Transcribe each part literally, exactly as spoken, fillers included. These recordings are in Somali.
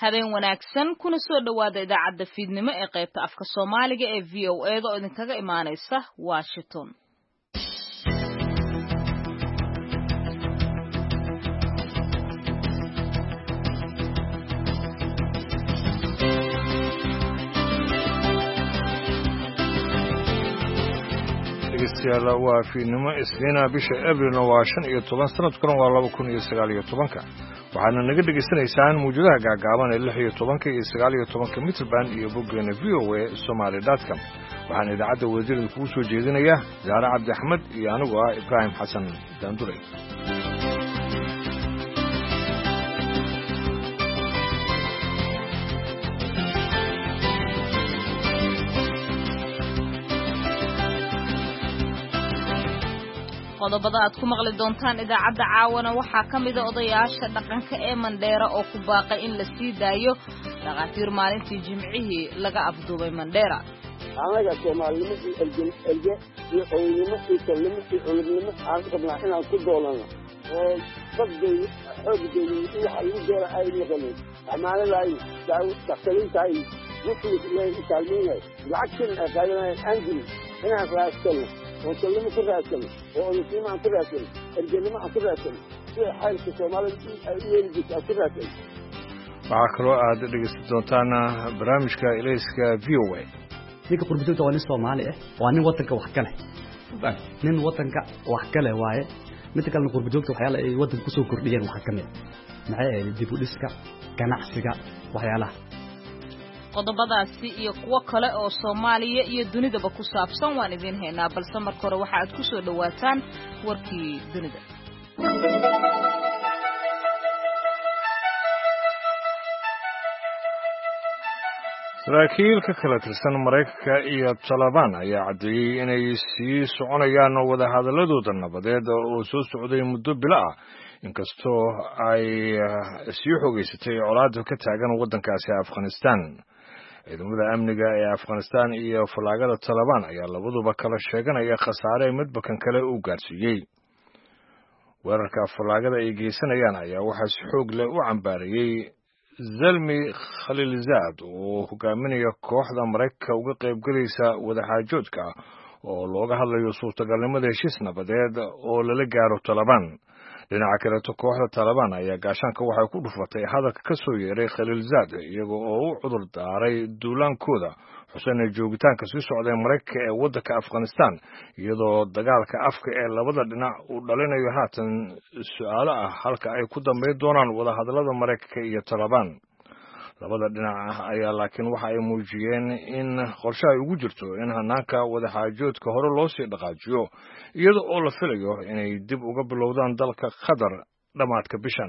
habeen wanaagsan kuna soo dhawaada idaacadda fiidnimo ee qaybta afka Soomaaliga ee V O A da oo idinkaga imaanaysa Washington. dhegeystayaal waa fiidnimo isniina bisha Abriil waa shan iyo toban sanadkuna waa laba kun iyo sagaal iyo toban waxaana naga dhageysanaysaan muujadaha gaagaaban ee lix iyo toban iyo sagaal iyo toban mitrband iyo boggeena v o a somali dot com waxaan idaacadda wasiirada kugu soo jeedinayaa Zaara Cabdi Axmed iyo anigu ah Ibrahim Xasan Daanduray. qodobada aad ku maqli doontaan idaacadda caawana waxaa ka mid ah odayaasha dhaqanka ee Mandheera oo ku baaqay in la sii daayo dhaqaatiir maalintii Jimcihii laga afduubay Mandheera. anaga Soomaaliyeed ee elge iyo qoynimo iyo kalimo iyo culimnimo aan qabnaa inaan ku doolano oo dadkay xooggeedu waxa ugu deera ay noqonayaan amaanadaay daawo taqliintaay wuxuu leeyahay kaalmeeyay lacagtan ay qaadanayaan angel inaan raasano وكلمة كراسة وأنتم عن كراسة الجنة عن كراسة في حال في الصومال يلبس كراسة. وعكروا عاد رجستونتانا برامجك إليسك فيوي. نيك قربتو تواني الصومالي واني وطنك وحكله. نين وطنك وحكله واي. متى كان قربتو توحيلا أي وطن كسو كرديان وحكمه. معي الدبوليسك كنعسك وحيلا. qodobadaasi iyo kuwa kale oo Soomaaliya iyo dunidaba ku saabsan waan idin haynaa balse marka hore waxa aad ku soo dhawaataan warkii dunida. saraakiil ka kala tirsan Mareykanka iyo Taliban ayaa cadeeyay inay sii soconayaan wada hadaladooda nabadeed oo soo socday muddo bilo ah inkastoo ay sii xogeysatay colaadda ka taagan waddankaasi Afghanistan. ciidamada amniga ee Afghanistan iyo falaagada Taliban ayaa labaduba kala sheeganaya khasaare midba kan kale u gaarsiiyay. weerarka falaagada ay geysanayaan ayaa waxaa si xoog leh u cambaarayay Zalmi Khalilzad oo hogaaminaya kooxda Mareykanka uga qayb galaysa wadaxaajoodka oo looga hadlayo suurtagalnimada heshiis nabadeed oo lala gaaro Taliban. dhinaca kale kooxda Taliban ayaa gaashaanka waxay ku dhufatay hadalka ka soo yeeray Khalilzad iyagoo oo u cudur daaray duulaankooda xuseen joogitaanka sii socday Mareykanka ee waddanka Afghanistan iyadoo dagaalka afka ee labada dhinac uu dhalinayo haatan su'aalo ah halka ay ku dambeyn doonaan wada hadallada Mareykanka iyo Taliban. labada dhinac ayaa laakiin waxa ay muujiyeen in qorshe ay ugu jirto in hanaanka wadaxaajoodka hore loo sii dhaqaajiyo iyada oo la filayo inay dib uga bilowdaan dalka Qatar dhamaadka bishan.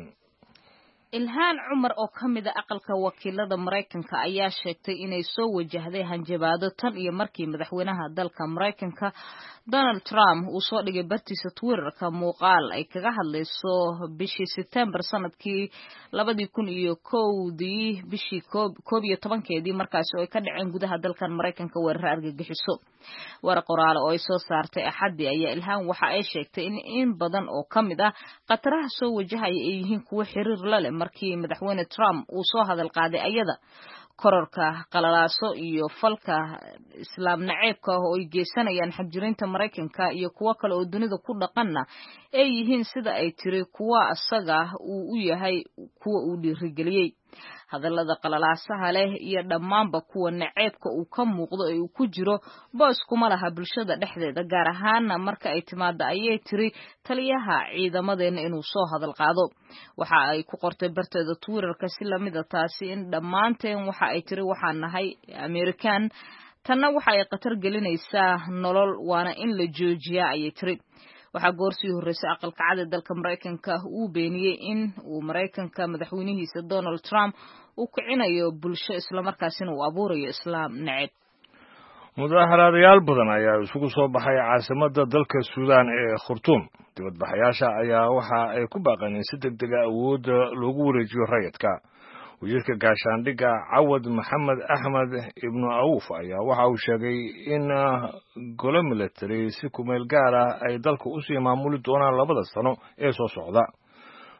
Ilhaan Umar oo kamid ah aqalka wakiilada Mareykanka ayaa sheegtay inay soo wajahday hanjabaado tan iyo markii madaxweynaha dalka Mareykanka Donald Trump uu soo dhigay bartiisa Twitter-ka muuqaal ay kaga hadlayso bishii September sanadkii labadii kun iyo kowdii bishii koob iyo tobankeedii markaas oo ay ka dhaceen gudaha dalkan Mareykanka weerar argagixiso. war qoraal oo ay soo saartay Axadii ayaa Ilhaan waxa ay sheegtay in in badan oo kamid ah qataraha soo wajahaya ay yihiin kuwa xiriir la leh markii madaxweyne Trump uu soo hadal qaaday ayada kororka qalalaaso iyo falka islaam naceebka oo ay geysanayaan xajirinta Mareykanka iyo kuwa kale oo dunida ku dhaqana ay yihiin sida ay tiri kuwa asaga uu u yahay kuwa uu dhiirigeliyay. hadallada qalalaasaha leh iyo dhammaanba kuwa naceebka uu ka muuqdo ee uu ku jiro boos kuma laha bulshada dhexdeeda gaar ahaan marka ay timaado ayay tiri taliyaha ciidamadeena inuu soo hadal qaado. waxa ay ku qortay barteeda Twitter-ka si lamid ah taasi in dhammaanteen waxa ay tiri waxaan nahay American tanna waxa ay qatar gelinaysaa nolol waana in la joojiyaa ayay tiri. waxaa goorsii horreysay aqalka cad ee dalka Mareykanka uu beeniyay in uu Mareykanka madaxweynihiisa Donald Trump uu kicinayo bulsho isla markaasina uu abuurayo islaam nacayb. mudaharaadayaal badan ayaa isugu soo baxay caasimadda dalka Suudaan ee Khartoum. dibadbaxayaasha ayaa waxa ay ku baaqeen in si degdeg ah awood loogu wareejiyo rayidka. wasiirka gaashaandhigga Cawad Maxamed Axmed ibn Awf ayaa waxa uu sheegay in golo military si ku meel gaar ah ay dalka u sii maamuli doonaan labada sano ee soo socda.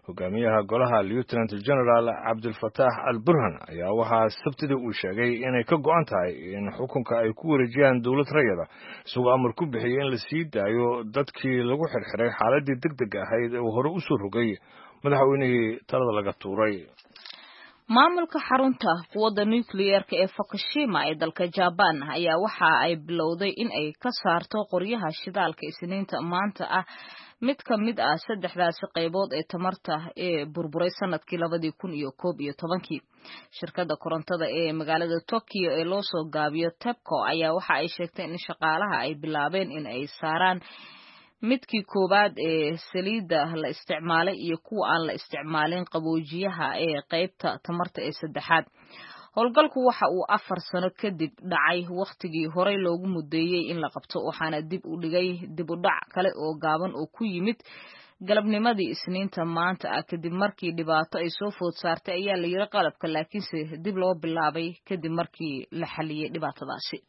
hogaamiyaha golaha lieutenant general cabdilfataax al burhan ayaa waxaa sabtidii uu sheegay inay ka go-an tahay in xukunka ay ku wareejiyaan dowlad rayada isagoo amar ku bixiyey in la sii daayo dadkii lagu xirxiray xaaladii deg deg ahayd ee uu hore u soo rogay madaxweynihii talada laga tuuray. maamulka xarunta quwadda nuclear-ka ee Fukushima ee dalka Japan ayaa waxa ay bilowday in ay ka saarto qoryaha shidaalka isniinta maanta ah mid ka mid ah saddexdaasi qaybood ee tamarta ee burburay sanadkii labadii kun iyo koob iyo tobankii. Shirkadda korontada ee magaalada Tokyo ee loo soo gaabiyo TEPCO ayaa waxa ay sheegtay in shaqaalaha ay bilaabeen in ay saaraan midkii koobaad ee saliidda la isticmaalay iyo kuwa aan la isticmaalin qaboojiyaha ee qaybta tamarta ee saddexaad. howlgalku waxa uu afar sano kadib dhacay waqtigii horey loogu mudeeyey in la qabto waxaana dib u dhigay dib u dhac kale oo gaaban oo ku yimid galabnimadii isniinta maanta ah kadib markii dhibaato ay soo food saartay ayaa la yiri qalabka laakiinse dib loo bilaabay kadib markii la xaliyay dhibaatadaasi.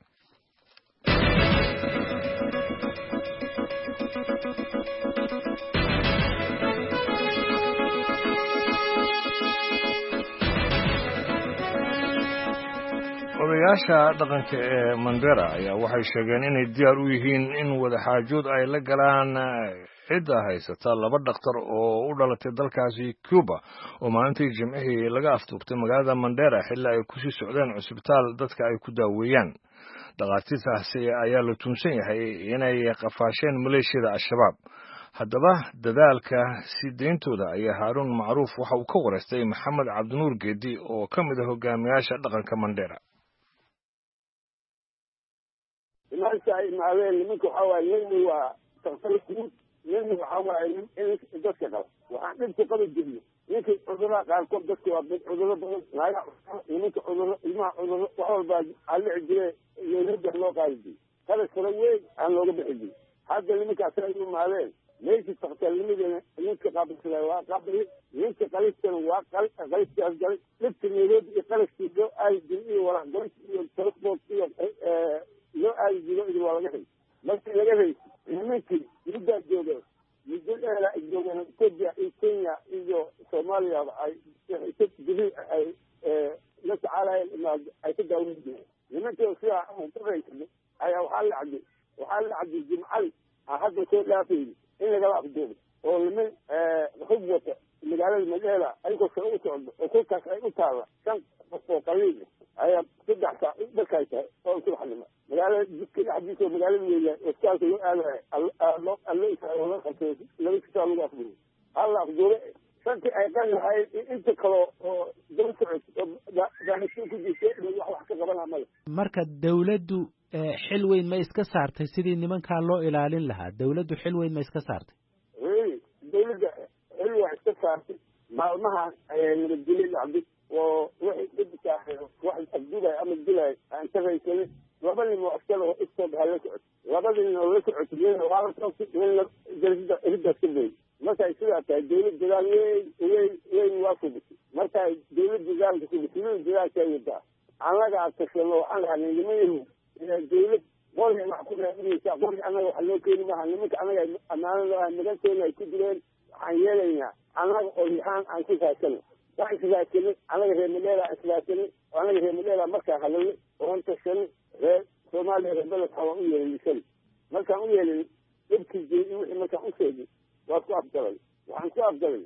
odayaasha dhaqanka ee Mandera ayaa waxay sheegeen inay diyaar u yihiin in wadaxaajood ay la galaan cidda haysata laba dhakhtar oo u dhalatay dalkaasi Cuba oo maalintii Jimcihii laga afduubtay magaalada Mandera xilli ay ku sii socdeen cusbitaal dadka ay ku daaweeyaan. dhaqaatiirtaasi ayaa la tuunsan yahay inay qafaasheen maleeshiyada Al-Shabaab. haddaba dadaalka sii deyntooda ayaa Haaruun Macruuf waxa uu ka wareystay Maxamed Cabdinuur Geedi oo ka mid ah hogaamiyaasha dhaqanka Mandera. marka ay maadeen nimanka waxa waaye nin waa taqal guud nin waxa waaye in dadka qaba waxaan dhibku qaba jirnay ninka cudurada qaarkood dadka waa mid cudurro badan laga nimanka cudurro ilmaha cudurro wax walba alle jire yooda loo qaadi kala sare weyn aan looga bixin hadda nimankaas ay maadeen meeshii taqtalnimadana ninka qaabisay waa qaabay ninka qalistan waa qal qalistaas gal dhibka Nairobi iyo qalistiisa ay jireen walax goys iyo transport iyo loo aadiyo idin waa laga helay markii laga helay nimankii muddo jooga muddo dheer ay joogeen Kenya iyo Kenya iyo Soomaaliya ay ay ay la tacaalayeen ay ka daawayeen nimankii sida aan ku raysay ayaa waxa la caday waxa la caday Jimcali hadda soo dhaafay in laga afduubo oo niman xog wata magaalada Mandera ay ku soo u socdo oo ku kaas ay u taala shan oo qaliin ayaa saddex saac dadka ay oo ku xalima magaalada jidka xadiiso magaalada weeyaan oo iskaalka loo aaday allo allo isaga wada qasay laga soo lagu afduubo alla afduubo santi ay qan lahayd inta kale oo dad socod daahisi ku jirtay wax ka qaban amal marka dawladdu xil weyn ma iska saartay sidii nimanka loo ilaalin lahaa dawladdu xil weyn ma iska saartay ee dawladda xil waa iska saartay maalmaha ay nabadgelyo dhacday oo wixii dadka wax abdulay ama dilay aan tagaysan laba nin oo askar oo isoo bahal socod laba nin oo la socod nin waa la soo nin jarida irida sabay marka sida tahay dawladda dagaal weyn weyn weyn waa kubisay marka dawladda dagaalka kubisay dagaalka ayda anaga atashanno aan lahayn nimanku dawlad qolka wax ku raadinaysa qolka anaga wax loo keenay ma nimanka anaga amaanada ah nimankeena ay ku jireen waxaan yeelaynaa anaga oo yahan aan ku saasano waxaan sidaasay anaga reer Mandera sidaasay anaga reer Mandera marka hadalay oo inta shan reer Soomaaliya reer xawa u yeelisay marka u yeelay dibkii wixii marka u sheegay waa ku afdalay waxaan ku afdalay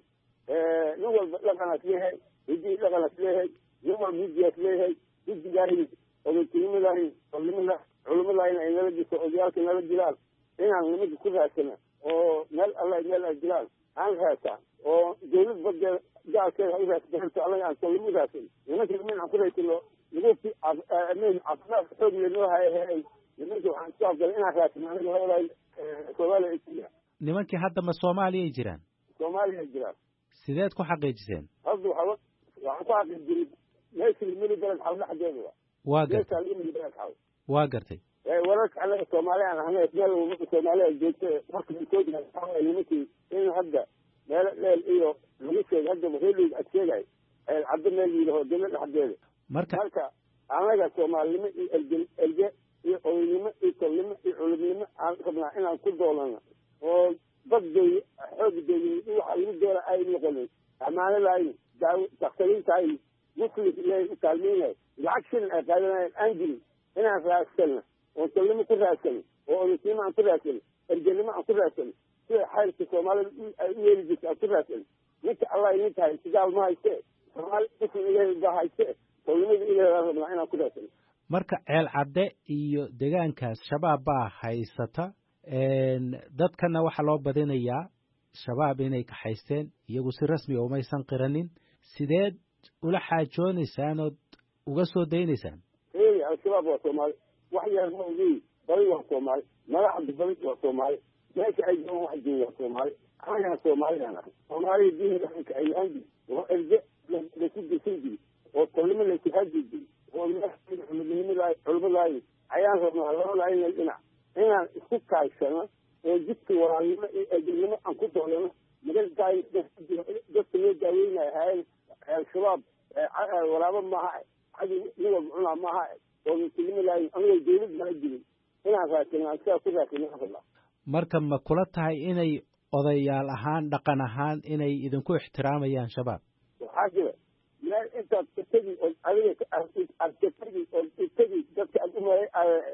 ee nin walba dhaqanaas leeyahay hidii dhaqanaas leeyahay nin walba hidii leeyahay hidii gaaray oo tiimadahay culimada culimada ay nala jirto odayaalka nala jiraan inaan nimanka ku raadsana oo meel alla meel ay jiraan aan raasa oo dawlad badda gaalkeeda u raasay alla aan soo raasay nimanka min aan ku raadsano nimanka amin afdaal xoog loo hayaa nimanka waxaan soo galay inaan raasay aniga hawlahay Soomaaliya iyo nimankii hadda ma Soomaaliya ay jiraan Soomaaliya jiraan sideed ku xaqiijiseen hadda waxa waxaan ku xaqiijiyay meeshii mid badan xawla xadeeda waa gartay waa gartay ee wararka anaga Soomaaliya aan ahayn meel uu Soomaaliya joogtay markii uu soo diray nimankii in hadda meel leel iyo lagu sheegay hadda waxay adkeeyay ee cadda meel yiraahdo dawladda xadeeda marka marka anaga Soomaaliyada iyo elgel elge iyo oynimo iyo tolnimo iyo culimnimo aan rabnaa inaan ku doolano oo badday xoog day waxa lagu doora ay noqonay amaano lahayn daawo daktariin tahay muslim ilaahay u kaalmeynaya lacag shilin ay qaadanayaan aan jirin inaan raadsanno oo tolnimo ku raadsano oo onisnimo aan ku raadsano ergenimo aan ku raadsano sida xaylka soomaalida ay u yeeli jirta aan ku raadsano ninka allah idin tahay sigaal ma hayste soomaali muslim ilaahay baa hayste tolnimada ilaahay aan rabnaa inaan ku raadsano marka ceel cadde iyo deegaankaas shabaab baa haysata dadkana waxaa loo badinayaa shabaab inay kaxaysteen iyagu si rasmi umaysan qiranin sideed ula xaajoonaysaan ood uga soo daynaysaan eey al-shabaab waa soomaali wax yar ma ogeey badi waa soomaali madaxda badi waa soomaali meesha ay joogaan wax jooga waa soomaali anagana soomaalidaan ahay soomaalida diin dhaqanka ay lahaan jiri oo erge laysu disan jiri oo tolnimo laysu haji jiri oo culimadnimada culimadaayi ayaan rabnaa labada inay dhinac inaan isku kaaysano oo jidka walaalnimo iyo ergenimo aan ku doolano magalkaay dadka loo daaweynaya haayeen al-shabaab walaabo maaha adi niga cunaa maaha oo muslimi lahayn anigoo dawlad mala jirin inaan raasano aan sidaa ku raasano rabnaa marka ma kula tahay inay odayaal ahaan dhaqan ahaan inay idinku ixtiraamayaan shabaab waxaa jira meel intaad ka tegi oo adiga aad ka tegi oo tegi dadka aad umala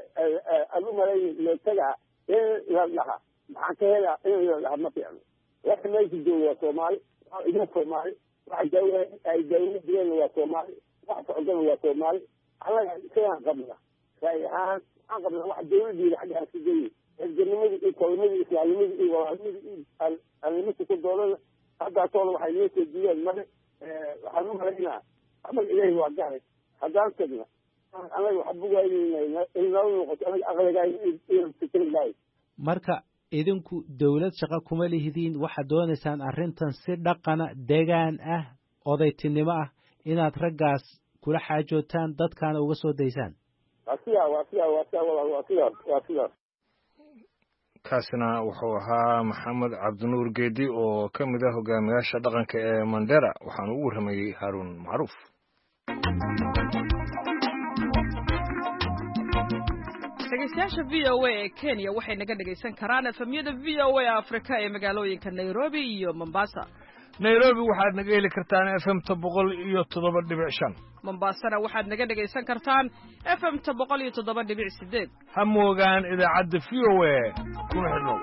aad u malayn leetagaa in la dhaha maxaan ka helaa in la dhaha ma fiicno waxa meesha jooga waa soomaali waa idin soomaali waxa daawa ay daawla jireen waa soomaali wax socdana waa soomaali annaga isagaan qabna raay ahaan waxaan qabnaa wax dawladdiida xagga aan ka geeyey ergenimada iyo tolnimada islaamnimada iyo walaalnimada iyo alnimada ku doolana haddaasooda waxay noo soo diideen mare waxaan u malaynaa amal ilaahi waa garay haddaan tagna anaga waxa bugaynayna inala noqoto anaga aqligaay iyo fikirgaay marka idinku dawlad shaqo kuma lihidiin waxaad doonaysaan arrintan si dhaqana deegaan ah odaytinimo ah inaad raggaas kula xaajootaan dadkaana uga soo daysaan waa sidaa waa sidaa waa sidaa walaal waa sidaas waa sidaas kaasina wuxuu ahaa maxamed cabdinuur geedi oo ka mid ah hogaamiyaasha dhaqanka ee Mandera waxaana ugu warramayay Haruun Macruuf dhegeystayaasha v o a ee Kenya waxay naga dhegeysan karaan efemyada v o a Afrika ee magaalooyinka Nairobi iyo Mombasa. Nairobi waxaad naga heli kartaan F M boqol iyo toddoba dhibic shan. Mombasana waxaad naga dhegeysan kartaan F M boqol iyo toddoba dhibic sideed. Ha moogaan idaacadda V O A kuna xidhnow.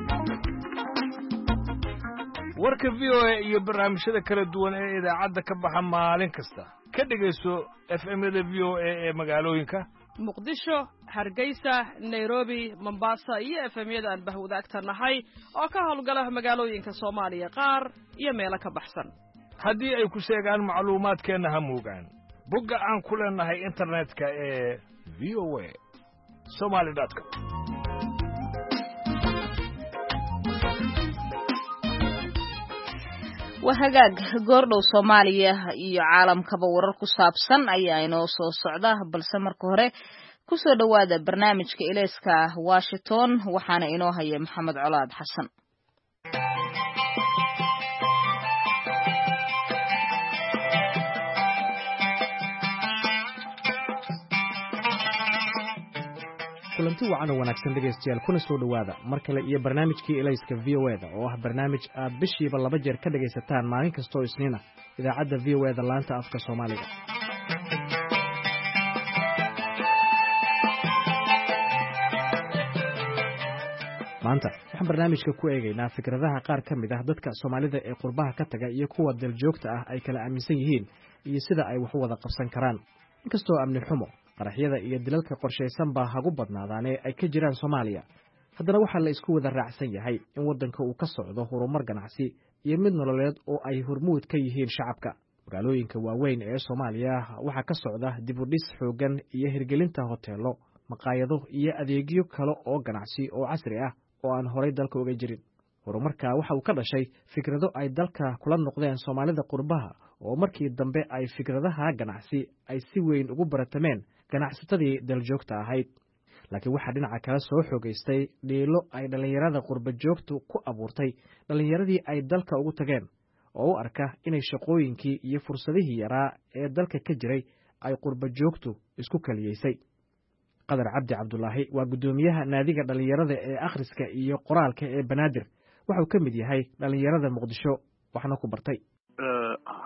warka V O A iyo barnaamijyada kala duwan ee idaacadda ka baxa maalin kasta ka dhegeyso F M-yada V O A ee magaalooyinka Muqdisho, Hargeysa, Nairobi, Mombasa iyo F M-yada aan bahwadaagta nahay oo ka howlgala magaalooyinka Soomaaliya qaar iyo meelo ka baxsan. haddii ay ku sheegaan macluumaadkeena ha moogaan bogga aan ku leenahay internetka ee v o a somali dot com waa hagaag goordhow Soomaaliya iyo caalamkaba warar ku saabsan ayaa inoo soo socda balse marka hore ku soo dhawaada barnaamijka Ilayska Washington waxaana inoo haya Maxamed Colaad Xasan. kulanti wacan oo wanaagsan dhegaystayaal kuna soo dhawaada mar kale iyo barnaamijkii Ilayska V O A-da oo ah barnaamij aad bishiiba laba jeer ka dhagaysataan maalin kasta oo Isniina idaacadda V O A-da laanta afka Soomaaliga. maanta waxaan barnaamijka ku eegaynaa fikradaha qaar ka mid ah dadka Soomaalida ee qurbaha ka taga iyo kuwa daljoogta ah ay kala aaminsan yihiin iyo sida ay wax u wada qabsan karaan inkastoo amni xumo qaraxyada iyo dilalka qorshaysan baa hagu badnaadaane ay ka jiraan Soomaaliya haddana waxaa la isku wada raacsan yahay in waddanka uu ka socdo horumar ganacsi iyo mid nololeed oo ay hormuud ka yihiin shacabka magaalooyinka waaweyn ee Soomaaliya waxaa ka socda dib u dhis xoogan iyo hirgelinta hoteelo maqaayado iyo adeegyo kale oo ganacsi oo casri ah oo aan horay dalka uga jirin horumarka waxa uu ka dhashay fikrado ay dalka kula noqdeen Soomaalida qurbaha oo markii dambe ay fikradaha ganacsi ay si weyn ugu baratameen ganacsatadii daljoogta ahayd laakiin waxaa dhinaca kale soo xogeystay dhiilo ay dhalinyarada qurba joogtu ku abuurtay dhalinyaradii ay dalka ugu tageen oo u arka inay shaqooyinkii iyo fursadihii yaraa ee dalka ka jiray ay qurba joogtu isku kaliyeysay qadar cabdi cabdulaahi waa guddoomiyaha naadiga dhalinyarada ee akhriska iyo qoraalka ee banaadir waxuu ka mid yahay dhalinyarada muqdisho waxna ku bartay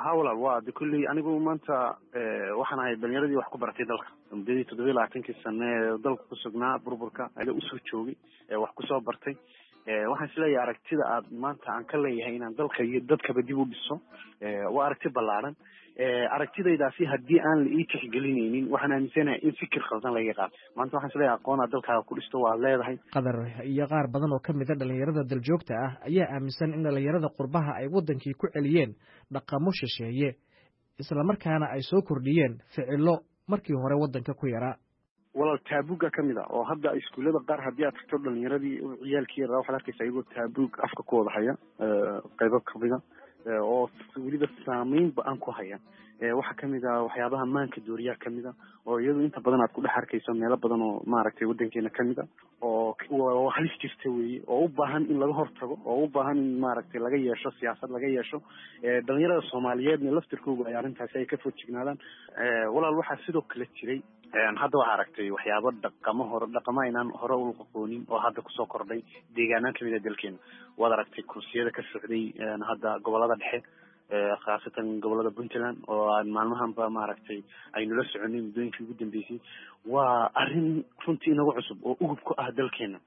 hawla waa de kulli anigu maanta waxaan ahay dhalinyaradii wax ku baratay dalka muddadii toddoba iyo labaatankii sane ee dalka ku sugnaa burburka ayla usoo joogay wax kusoo bartay waxaan isleeyahay aragtida aad maanta aan ka leeyahay inaan dalka iyo dadkaba dib u dhiso waa aragti ballaaran aragtidaydaasi haddii aan la ii tixgelinaynin waxaan aaminsanahay in fikir khaldan laga qaato maanta waxaan isleeyahay aqoon dalkaaga ku dhisto waa leedahay. Qadar iyo qaar badan oo ka mid ah dhalinyarada daljoogta ah ayaa aaminsan in dhalinyarada qurbaha ay wadankii ku celiyeen dhaqamo shisheeye isla markaana ay soo kordhiyeen ficilo markii hore wadanka ku yaraa. walaal taabuga ka mid ah oo hadda iskuulada qaar haddii aad tagto dhalinyaradii ciyaalkii yaraa waxaad arkaysaa iyagoo taabug afka ku wada haya qaybo kamid a oo weliba saameyn ba-an ku haya waxaa kamid ah waxyaabaha maanka dooriyaa kamid a oo iyadu inta badan aad ku dhex arkayso meelo badan oo maaragtay wadankeena kamid a oo halis jirta weeye oo u baahan in laga hortago oo u baahan in maaragtay laga yeesho siyaasad laga yeesho dhalinyarada soomaaliyeedna laftirkooga ay arrintaasi ay ka foojignaadaan. walaal waxaa sidoo kale jiray hadda waxaa aragtay waxyaabo dhaqamo hore dhaqamo aynaan hore u aqoonin oo hadda kusoo kordhay deegaanaan kamid a dalkeena. waad aragtay kursiyada ka socday hadda gobolada dhexe khaasatan gobolada Puntland oo aan maalmahanba maaragtay aynu la soconay muddooyinkii ugu dambeysay. waa arrin runtii inagu cusub oo ugub ku ah dalkeena.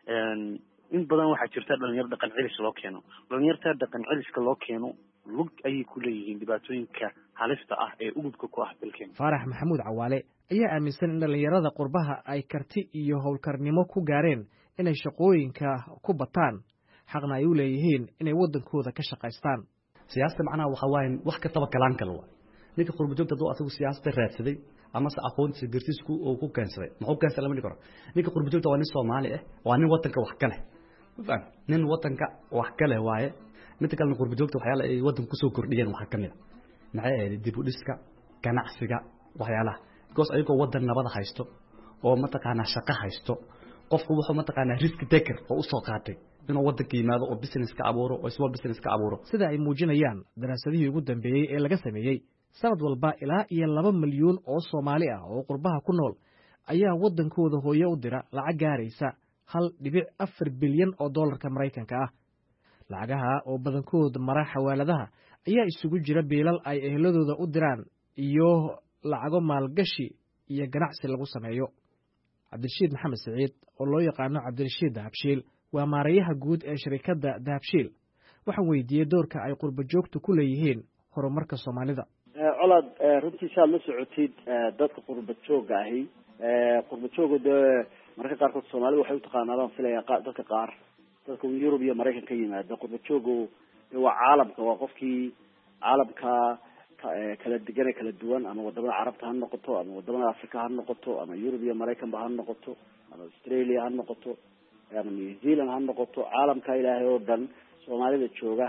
in badan waxaa jirta dhalinyaro dhaqan celis loo keeno dhalinyarta dhaqan celiska loo keeno lug ayay ku leeyihiin dhibaatooyinka halista ah ee ugubka ku ah dalkeena. Faarax Maxamuud Cawaale ayaa aaminsan in dhalinyarada qurbaha ay karti iyo howlkarnimo ku gaareen inay shaqooyinka ku bataan xaqna ay u leeyihiin inay wadankooda ka shaqaystaan. siyaasada macnaha waxa waaye wax ka taba kalaan kale waa ninka qurbo joogta doo asagu siyaasada raadsaday ama sa aqoontiisa gartiisku oo ku keensaday muxuu keensaday lama dhigaro ninka qurbo joogta waa nin Soomaali ah waa nin wadanka wax kale faan nin wadanka wax kale waaye mid kale qurbo joogta waxyaalo ay wadanka ku soo kordhiyeen waxa kamid maxay ahayd dib u dhiska ganacsiga waxyaalaha goos ayagoo wadan nabad haysto oo mataqaana shaqo haysto qofku wuxuu mataqaana risk taker oo u soo qaatay inuu wadanka yimaado oo business ka abuuro oo small business ka abuuro sida ay muujinayaan daraasadihii ugu dambeeyay ee laga sameeyay sanad walba ilaa iyo laba milyan oo Soomaali ah oo qurbaha ku nool ayaa wadankooda hooyo u dira lacag gaaraysa hal dhibic afar bilyan oo dollarka Mareykanka ah. lacagaha oo badankooda mara xawaaladaha ayaa isugu jira biilal ay ehladooda u diraan iyo lacago maalgashi iyo ganacsi lagu sameeyo. Cabdirashiid Maxamed Saciid oo loo yaqaano Cabdirashiid Dahabshiil waa maareeyaha guud ee shirkadda Dahabshiil. waxaan weydiiyey doorka ay qurbo joogtu ku leeyihiin horumarka Soomaalida. colaad runtii saa la socotid dadka qurbo jooga ahi qurbo joogooda marka qaarkood Soomaalidu waxay u taqaanaan filaya dadka qaar dadka Yurub iyo Mareykanka ka yimaada qurbo joogu waa caalamka waa qofkii caalamka kala degan kala duwan ama wadamada Carabta ha noqoto ama wadamada Afrika ha noqoto ama Yurub iyo Mareykanba ha noqoto ama Australia ha noqoto ama New Zealand ha noqoto caalamka ilaahay oo dhan Soomaalida jooga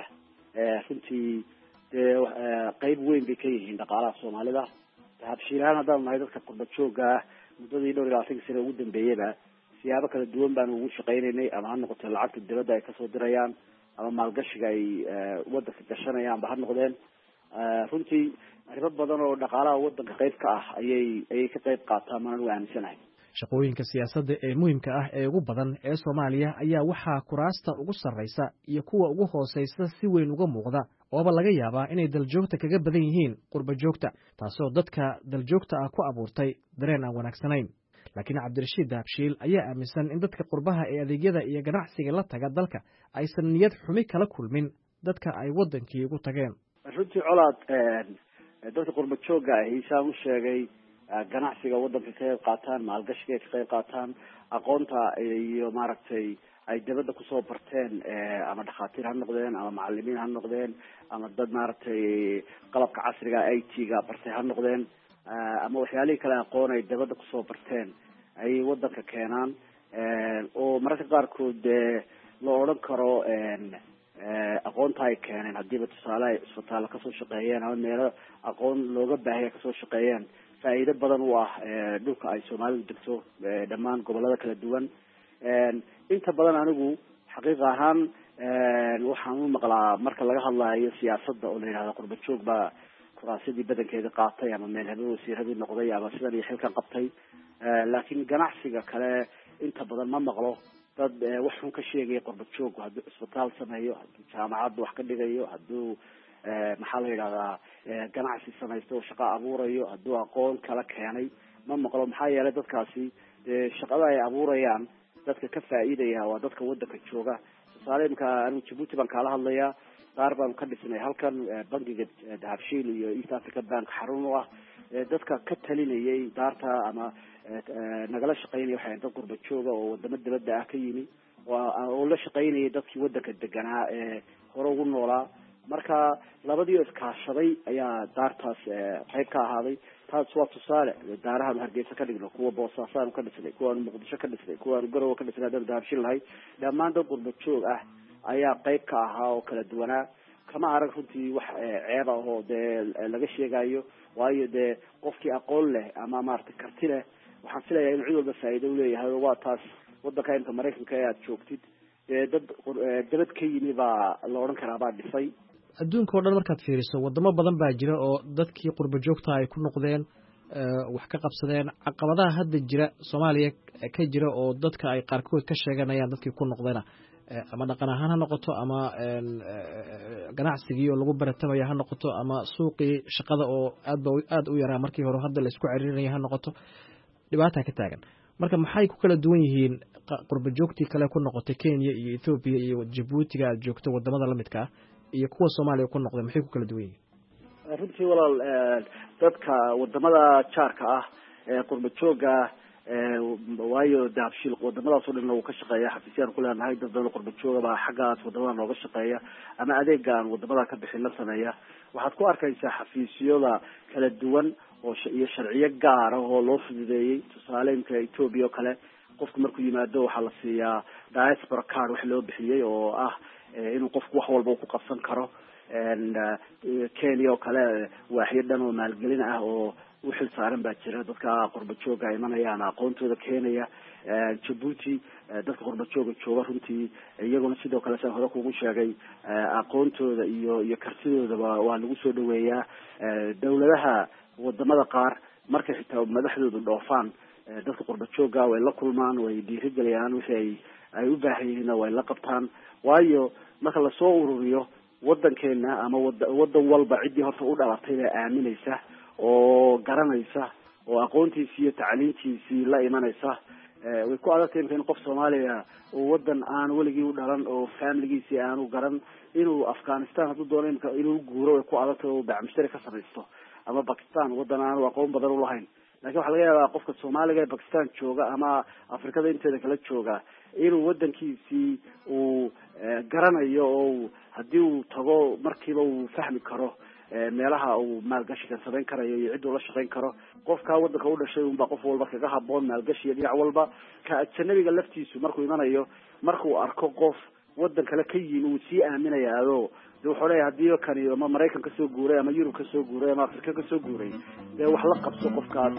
runtii qayb weyn bay ka yihiin dhaqaalaha Soomaalida. Dahabshiilaan haddaan nahay dadka qurbo jooga muddadii dhowr iyo labaatan sano ugu dambeeyayba siyaabo kala duwan baan ugu shaqaynaynay ama ha noqoto lacagta dibadda ay kasoo dirayaan ama maalgashiga ay wadanka gashanayaan ba ha noqdeen. runtii arrimo badan oo dhaqaalaha wadanka qayb ka ah ayay ayay ka qayb qaataan maan u aaminsanahay. shaqooyinka siyaasadda ee muhiimka ah ee ugu badan ee Soomaaliya ayaa waxaa kuraasta ugu sarreysa iyo kuwa ugu hooseysa si weyn uga muuqda ooba laga yaabaa inay daljoogta kaga badan yihiin qurbo joogta taasoo dadka daljoogta ah ku abuurtay dareen aan wanaagsanayn. laakiin Cabdirashiid Dahabshiil ayaa aaminsan in dadka qurbaha ee adeegyada iyo ganacsiga la taga dalka aysan niyad xumi kala kulmin dadka ay wadankii ugu tageen. runtii colaad dadka qurbo jooga ahi saan u sheegay ganacsiga wadanka ka qayb qaataan maalgashiga ka qayb qaataan aqoonta iyo maaragtay ay dibadda kusoo barteen ama dhakhaatiir ha noqdeen ama macallimiin ha noqdeen ama dad maaragtay qalabka casriga I T-ga bartay ha noqdeen ama waxyaalihii kale aqoon ay dibadda kusoo barteen ay wadanka keenaan oo mararka qaarkood la odhan karo aqoonta ay keeneen haddiiba tusaale ay isbitaalla kasoo shaqeeyeen ama meelo aqoon looga baahaya kasoo shaqeeyeen faa'iido badan u ah dhulka ay Soomaalidu degto dhammaan gobolada kala duwan. inta badan anigu xaqiiqa ahaan waxaan u maqlaa marka laga hadlayo siyaasadda oo la yidhahdo qurbo joog baa kuraasadii badankeeda qaatay ama meel habeen wasiiradii noqday ama sidan iyo xilkan qabtay laakiin ganacsiga kale inta badan ma maqlo dad wax xun ka sheegaya qurbo joog hadduu isbitaal sameeyo hadduu jaamacad wax ka dhigayo hadduu maxaa la yidhahdaa ganacsi samaysta oo shaqo abuurayo hadduu aqoon kala keenay ma maqlo maxaa yeelay dadkaasi dee shaqada ay abuurayaan dadka ka faa'iidaya waa dadka wadanka jooga. tusaale imika anigu Djibouti baan kaala hadlayaa, qaar baan ka dhisnay halkan bangiga Dahabshiil iyo East Africa Bank xarun u ah. dadka ka talinayay daarta ama nagala shaqeynaya waxay dad qurba jooga oo wadamo dibadda ah ka yimi oo la shaqeynayay dadkii wadanka deganaa ee hore ugu noolaa. marka labadii iskaashaday ayaa daartaas qayb ka ahaaday. taas waa tusaale daaraha Hargeysa ka dhigno, kuwa Boosaaso ka dhisnay, kuwa Muqdisho ka dhisnay, kuwa Garowe ka dhisnay, dad Dahabshiil lahay, dhammaan dad qurba joog ah ayaa qayb ka ahaa oo kala duwanaa. kama arag runtii wax ceeb ah oo dee laga sheegayo, waayo dee qofkii aqoon leh ama maaragtay karti leh waxaan filayaa inuu cid walba faa'iido u leeyahay. waa taas wadanka inta Mareykanka aad joogtid dee dad dabad ka yimi baa la odhan karaa baa dhisay. adduunka oo dhan markaad fiiriso wadamo badan baa jira oo dadkii qurba joogta ay ku noqdeen wax ka qabsadeen. caqabadaha hadda jira Soomaaliya ka jira oo dadka ay qaarkood ka sheeganayaan dadkii ku noqdayna ama dhaqan ahaan ha noqoto ama ganacsigii oo lagu baratamaya ha noqoto ama suuqii shaqada oo aad aad u yaraa markii hore hadda la isku ciriirinaya ha noqoto, dhibaata ka taagan. marka maxay ku kala duwan yihiin qurba joogtii kale ku noqotay Kenya iyo Ethiopia iyo Djibouti aad joogto wadamada la midka ah iyo kuwa Soomaaliya ku noqday maxay ku kala duwan yihiin? runtii walaal dadka wadamada jaarka ah ee qurba jooga waayo Dahabshiil wadamadaas oo dhan uu ka shaqeeya xafiisyada ku leenahay dad badan qurba jooga baa xaggaas wadamada nooga shaqeeya ama adeegan wadamada ka bixin la sameeya. waxaad ku arkaysaa xafiisyada kala duwan oo iyo sharciyo gaar ah oo loo fududeeyay. tusaale imka Ethiopia oo kale qofku markuu yimaado waxaa la siiyaa diaspora card wax loo bixiyay oo ah inuu qofku wax walba ku qabsan karo. Kenya oo kale waaxyo dhan oo maalgelin ah oo u xil saaran baa jira dadka qurba jooga imanayaan aqoontooda keenaya. Djibouti dadka qurba jooga jooga runtii iyaguna sidoo kale saan hore kugu sheegay aqoontooda iyo iyo kartidooda waa lagu soo dhaweeyaa. dawladaha wadamada qaar markay xitaa madaxdoodu dhoofaan dadka qurba jooga way la kulmaan, way dhiirigeliyaan, wixii ay u baahan yihiin way la qabtaan. waayo marka la soo ururiyo wadankeena ama wadan walba cidii horta u dhalatay ee aaminaysa oo garanaysa oo aqoontiisa iyo tacliintiisa la imanaysa. way ku adagtay in qof Soomaaliya oo wadan aan weligii u dhalan oo familigiisa aan u garan inuu Afghanistan haduu doono inuu guuro way ku adagtay oo bacmishtari ka samaysto ama Pakistan wadan aan aqoon badan u lahayn. laakiin waxa laga yaabaa qofka Soomaaliga ee Pakistan jooga ama Afrikada inteeda kala jooga inuu wadankiisii uu garanayo oo hadii uu tago markiiba uu fahmi karo meelaha uu maalgashi ka sameyn karayo iyo cid uu la shaqeyn karo. qofka wadanka u dhashay uu qof walba kaga haboon maalgashi iyo dhinac walba. ka ajnabiga laftiisu markuu imanayo markuu arko qof wadan kale ka yimi uu si aaminayo wuxuu leeyahay hadii kani ama Mareykan ka soo guuray ama Yurub ka soo guuray ama Afrika ka soo guuray ee wax la qabso qofkaas.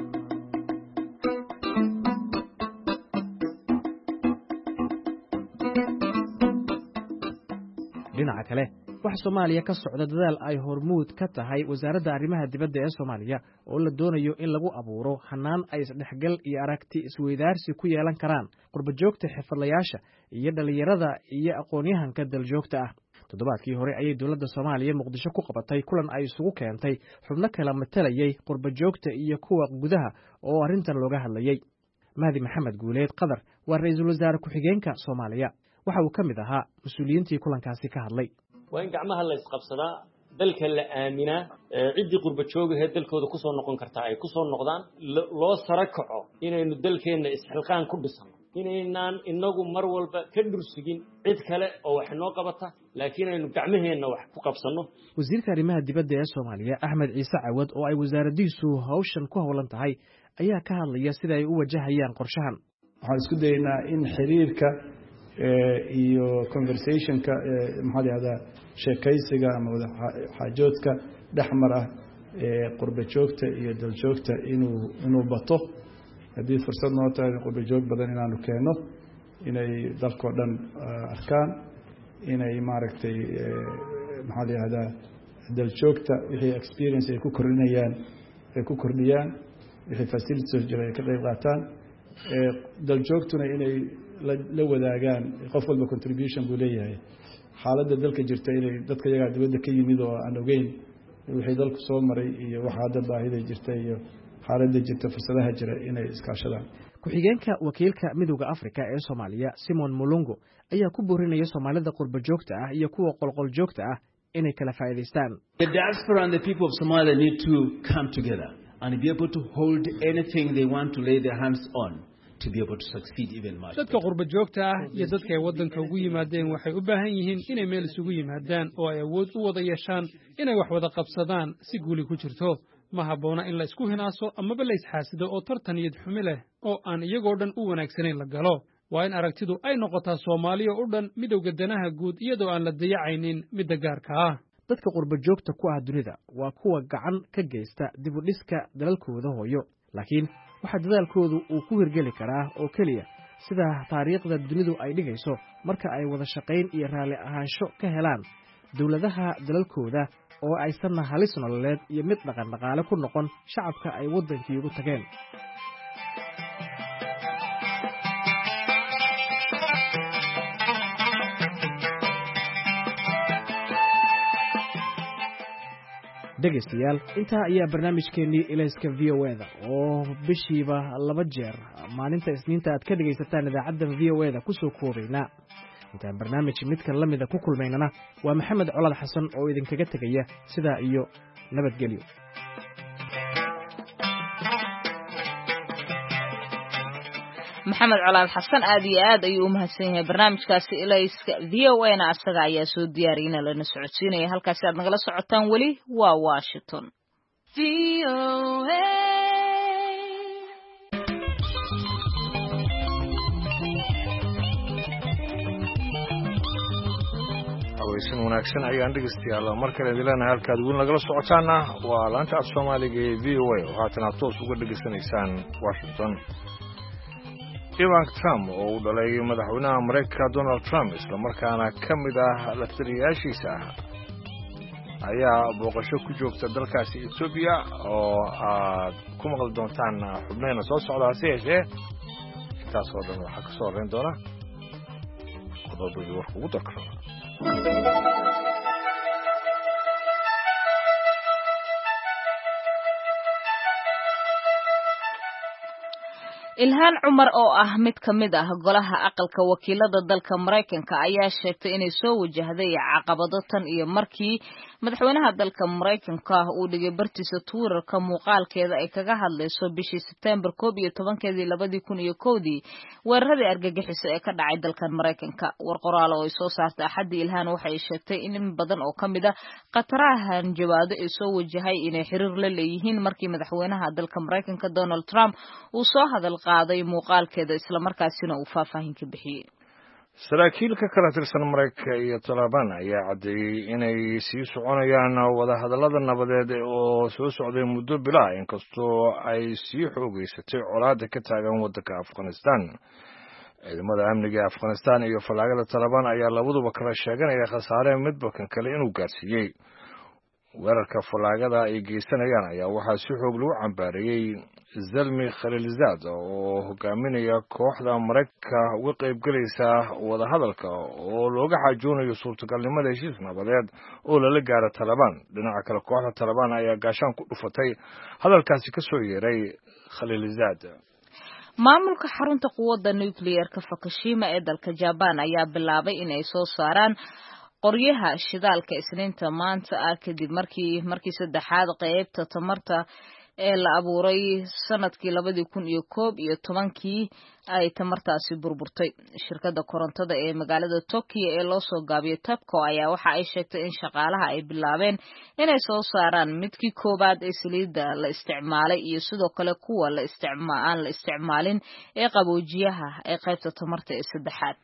dhinaca kale waxa Soomaaliya ka socda dadaal ay hormuud ka tahay wasaaradda arrimaha dibadda ee Soomaaliya oo la doonayo in lagu abuuro hanaan ay isdhexgal iyo aragti isweydaarsi ku yeelan karaan qurba joogta xirfadlayaasha iyo dhalinyarada iyo aqoon-yahanka daljoogta ah. toddobaadkii hore ayay dowladda Soomaaliya Muqdisho ku qabatay kulan ay isugu keentay xubno kala matalayay qurba joogta iyo kuwa gudaha oo arrintan looga hadlayay. Mahdi Maxamed Guuleed Qadar waa ra'iisul wasaare ku-xigeenka Soomaaliya, waxa uu ka mid ahaa mas'uuliyiintii kulankaasi ka hadlay. waa in gacmaha la isqabsadaa, dalka la aaminaa, ciddii qurba joogahe dalkooda ku soo noqon kartaa ay ku soo noqdaan, loo sara kaco inaynu dalkeenna isxilqaan ku dhisano, inaynaan inagu mar walba ka dhursugin cid kale oo wax noo qabata, laakiin aynu gacmaheenna wax ku qabsanno. wasiirka arrimaha dibadda ee Soomaaliya Axmed Ciise Cawad oo ay wasaaraddiisu hawshan ku howlan tahay ayaa ka hadlaya sida ay u wajahayaan qorshahan. waxaan isku daynaa in xiriirka iyo conversationka maxaa yahdaa sheekaysiga ama wada xaajoodka dhexmar ah ee qurba joogta iyo dal joogta inuu inuu bato. haddii fursad noo tahay qurba joog badan inaanu keeno inay dalkoo dhan arkaan, inay maaragtay maxaa yahdaa dal joogta wixii experience ay ku kordhinayaan ay ku kordhiyaan, wixii facilities jira ay ka qayb qaataan. dal joogtuna inay la wadaagaan qof walba contribution buu leeyahay xaaladda dalka jirta inay dadka iyagaa dibadda ka yimid oo aan ogeyn wixii dalku soo maray iyo waxa hadda baahida jirta iyo xaaladda jirta fursadaha jira inay iskaashadaan. ku-xigeenka wakiilka midowda Afrika ee Soomaaliya Simon Mulungu ayaa ku boorinaya Soomaalida qurba joogta ah iyo kuwa qolqol joogta ah inay kala faa'iideystaan. The diaspora and the people of Somalia need to come together and be able to hold anything they want to lay their hands on to be able to succeed even much. Dadka qurba joogta ah iyo dadka ay wadanka ugu yimaadeen waxay u baahan yihiin inay meel isugu yimaadaan oo ay awood u wada yeeshaan inay wax wada qabsadaan si guuli ku jirto. ma habboona in la isku hinaaso amaba la isxaasido oo tartan iyad xumi leh oo aan iyagoo dhan u wanaagsanayn la galo. waa in aragtidu ay noqotaa Soomaaliya oo dhan midowga danaha guud iyadoo aan la dayacaynin midda gaarka ah. dadka qurba joogta ku ah dunida waa kuwa gacan ka geysta dib u dhiska dalalkooda hooyo, laakiin waxa dadaalkoodu uu ku hirgeli karaa oo kaliya sida taariikhda dunidu ay dhigayso marka ay wada shaqayn iyo raali ahaansho ka helaan dawladaha dalalkooda oo aysan halis nololeed iyo mid dhaqan dhaqaale ku noqon shacabka ay wadankii ugu tageen. dhegaystayaal intaa ayaa barnaamijkeennii ilayska v o e da oo bishiiba laba jeer maalinta isniinta aad ka dhegaysataan idaacaddan v o e da ku soo koobaynaa. intaan barnaamij midkan la mida ku kulmaynana waa maxamed colaad xasan oo idinkaga tegaya sidaa iyo nabadgelyo. maxamed colaad xasan aad iyo aad ayuu u mahadsan yahay barnaamijkaasi ilayska v o e na asaga ayaa soo diyaariyay lana socodsiinaya halkaasi aad nagala socotaan weli waa Washington. v o e hawaysan wanaagsan ayaan dhegeystayaal mar kale idilana halkaad weli nagala socotaana waa laanta af Soomaaliga ee v o e oo haatan toos uga dhegeysanaysaan Washington. Ivanka Trump oo u dhalay madaxweynaha Mareykanka Donald Trump isla markaana ka mid ah la taliyaashiisa ayaa booqasho ku joogta dalkaasi Ethiopia oo aad ku maqal doontaan xubnaha soo socda si yeeshee taas oo dhan waxa ka soo reyn doona qodobadii warku ugu darka. Ilhaan Cumar oo ah mid ka mid ah golaha aqalka wakiilada dalka Mareykanka ayaa sheegtay inay soo wajahday caqabado tan iyo markii madaxweynaha dalka Mareykanka uu dhigay bartiisa Twitter-ka muuqaalkeeda ay kaga hadlayso bishii September koob iyo tobankeedii labada kun iyo kowdii weeraradii argagixiso ee ka dhacay dalka Mareykanka. war qoraal oo ay soo saartay Axadii Ilhaan waxay sheegtay in in badan oo ka mid ah qataraha hanjabaado ay soo wajahay inay xiriir la leeyihiin markii madaxweynaha dalka Mareykanka Donald Trump uu soo hadal qaaday muuqaalkeeda isla markaasina uu faahfaahin ka bixiyay. saraakiil ka kala tirsan Mareykanka iyo Taliban ayaa cadeeyay inay sii soconayaan wada hadallada nabadeed oo soo socday muddo bilaa inkastoo ay sii xoogeysatay colaadda ka taagan waddanka Afghanistan. ciidamada amniga ee Afghanistan iyo falaagada Taliban ayaa labaduba kala sheeganaya khasaare midba kan kale inuu gaarsiiyay. weerarka falaagada ay geysanayaan ayaa waxaa si xoog lagu cambaareeyay Zalmi Khalilzad oo hogaaminaya kooxda Mareykanka uga qayb galaysa wada hadalka oo looga xajoonayo suurtagalnimada heshiis nabadeed oo lala gaaro Taliban. dhinaca kale kooxda Taliban ayaa gaashaan ku dhufatay hadalkaasi ka soo yeeray Khalilzad. maamulka xarunta quwadda nuclear-ka Fukushima ee dalka Japan ayaa bilaabay in ay soo saaraan qoryaha shidaalka isniinta maanta ah kadib markii markii saddexaad qaybta tamarta ee la abuuray sanadkii labada kun iyo koob iyo tobankii ay tamartaasi burburtay. shirkadda korontada ee magaalada Tokyo ee loo soo gaabiyay TEPCO ayaa waxa ay sheegtay in shaqaalaha ay bilaabeen inay soo saaraan midkii koobaad ee saliidda la isticmaalay iyo sidoo kale kuwa la isticmaalaan la isticmaalin ee qaboojiyaha ee qaybta tamarta ee saddexaad.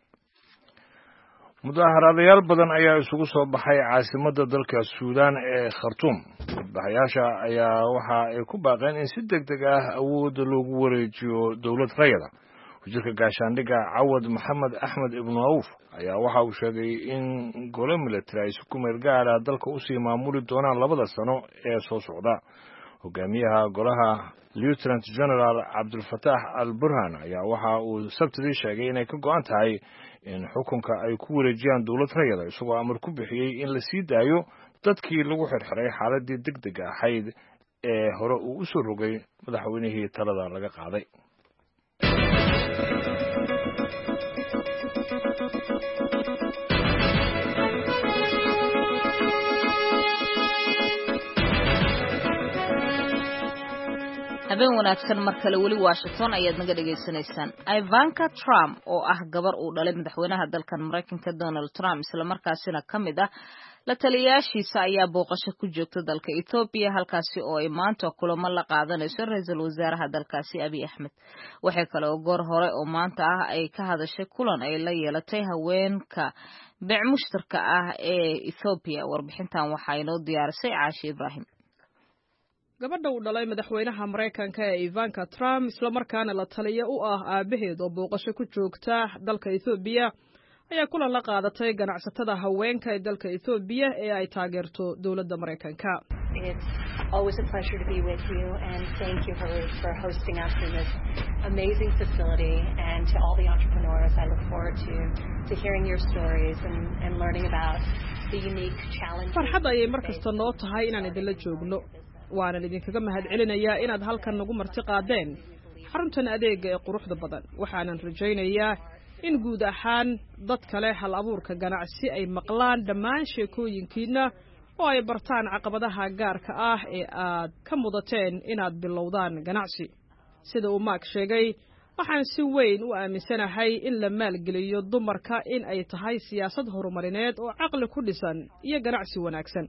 mudaharaadayaal badan ayaa isugu soo baxay caasimadda dalka Suudaan ee Khartoum. mudaharaadayaasha ayaa waxa ay ku baaqeen in si degdeg ah awood loogu wareejiyo dawlad rayida. wasiirka gaashaandhigga Cawad Maxamed Axmed Ibn Awf ayaa waxa uu sheegay in gole military ay ku meel gaara dalka u sii maamuli doonaan labada sano ee soo socda. hogaamiyaha golaha lieutenant general cabdulfataax al burhan ayaa waxa uu sabtidii sheegay inay ka go-an tahay in xukunka ay ku wareejiyaan dowlad rayada isagoo amar ku bixiyey in la sii daayo dadkii lagu xirxiray xaaladii deg dega ahayd ee hore uu u soo rogay madaxweynihii talada laga qaaday. habeen wanaagsan mar kale weli Washington ayaad naga dhageysanaysaan. Ivanka Trump oo ah gabar uu dhalay madaxweynaha dalkan Mareykanka Donald Trump isla markaasina kamid ah la taliyaashiisa ayaa booqasho ku joogta dalka Ethiopia halkaasi oo ay maanta kulamo la qaadanayso ra'iisul wasaaraha dalkaasi Abiy Ahmed. Waxay kale oo goor hore oo maanta ah ay ka hadashay kulan ay la yeelatay haweenka beec mushtarka ah ee Ethiopia. Warbixintan waxaa inoo diyaarisay Caashi Ibrahim. gabadha uu dhalay madaxweynaha Mareykanka ee Ivanka Trump isla markaana la taliye u ah aabaheed oo booqasho ku joogta dalka Ethiopia ayaa kulan la qaadatay ganacsatada haweenka ee dalka Ethiopia ee ay taageerto dawladda Mareykanka. It's always a pleasure to be with you and thank you for, for hosting us in this amazing facility, and to all the entrepreneurs I look forward to to hearing your stories and, and learning about the unique challenges. Farxad ayay markasta noo tahay inaan idinla joogno. Waanan idinkaga mahadcelinayaa inaad halkan nagu marti qaadeen xaruntan adeega ee quruxda badan. Waxaanan rajaynayaa in guud ahaan dad kale hal abuurka ganacsi ay maqlaan dhammaan sheekooyinkiina oo ay bartaan caqabadaha gaarka ah ee aad ka mudateen inaad bilowdaan ganacsi. Sida uu Mark sheegay, waxaan si weyn u aaminsanahay in la maalgeliyo dumarka in ay tahay siyaasad horumarineed oo caqli ku dhisan iyo ganacsi wanaagsan.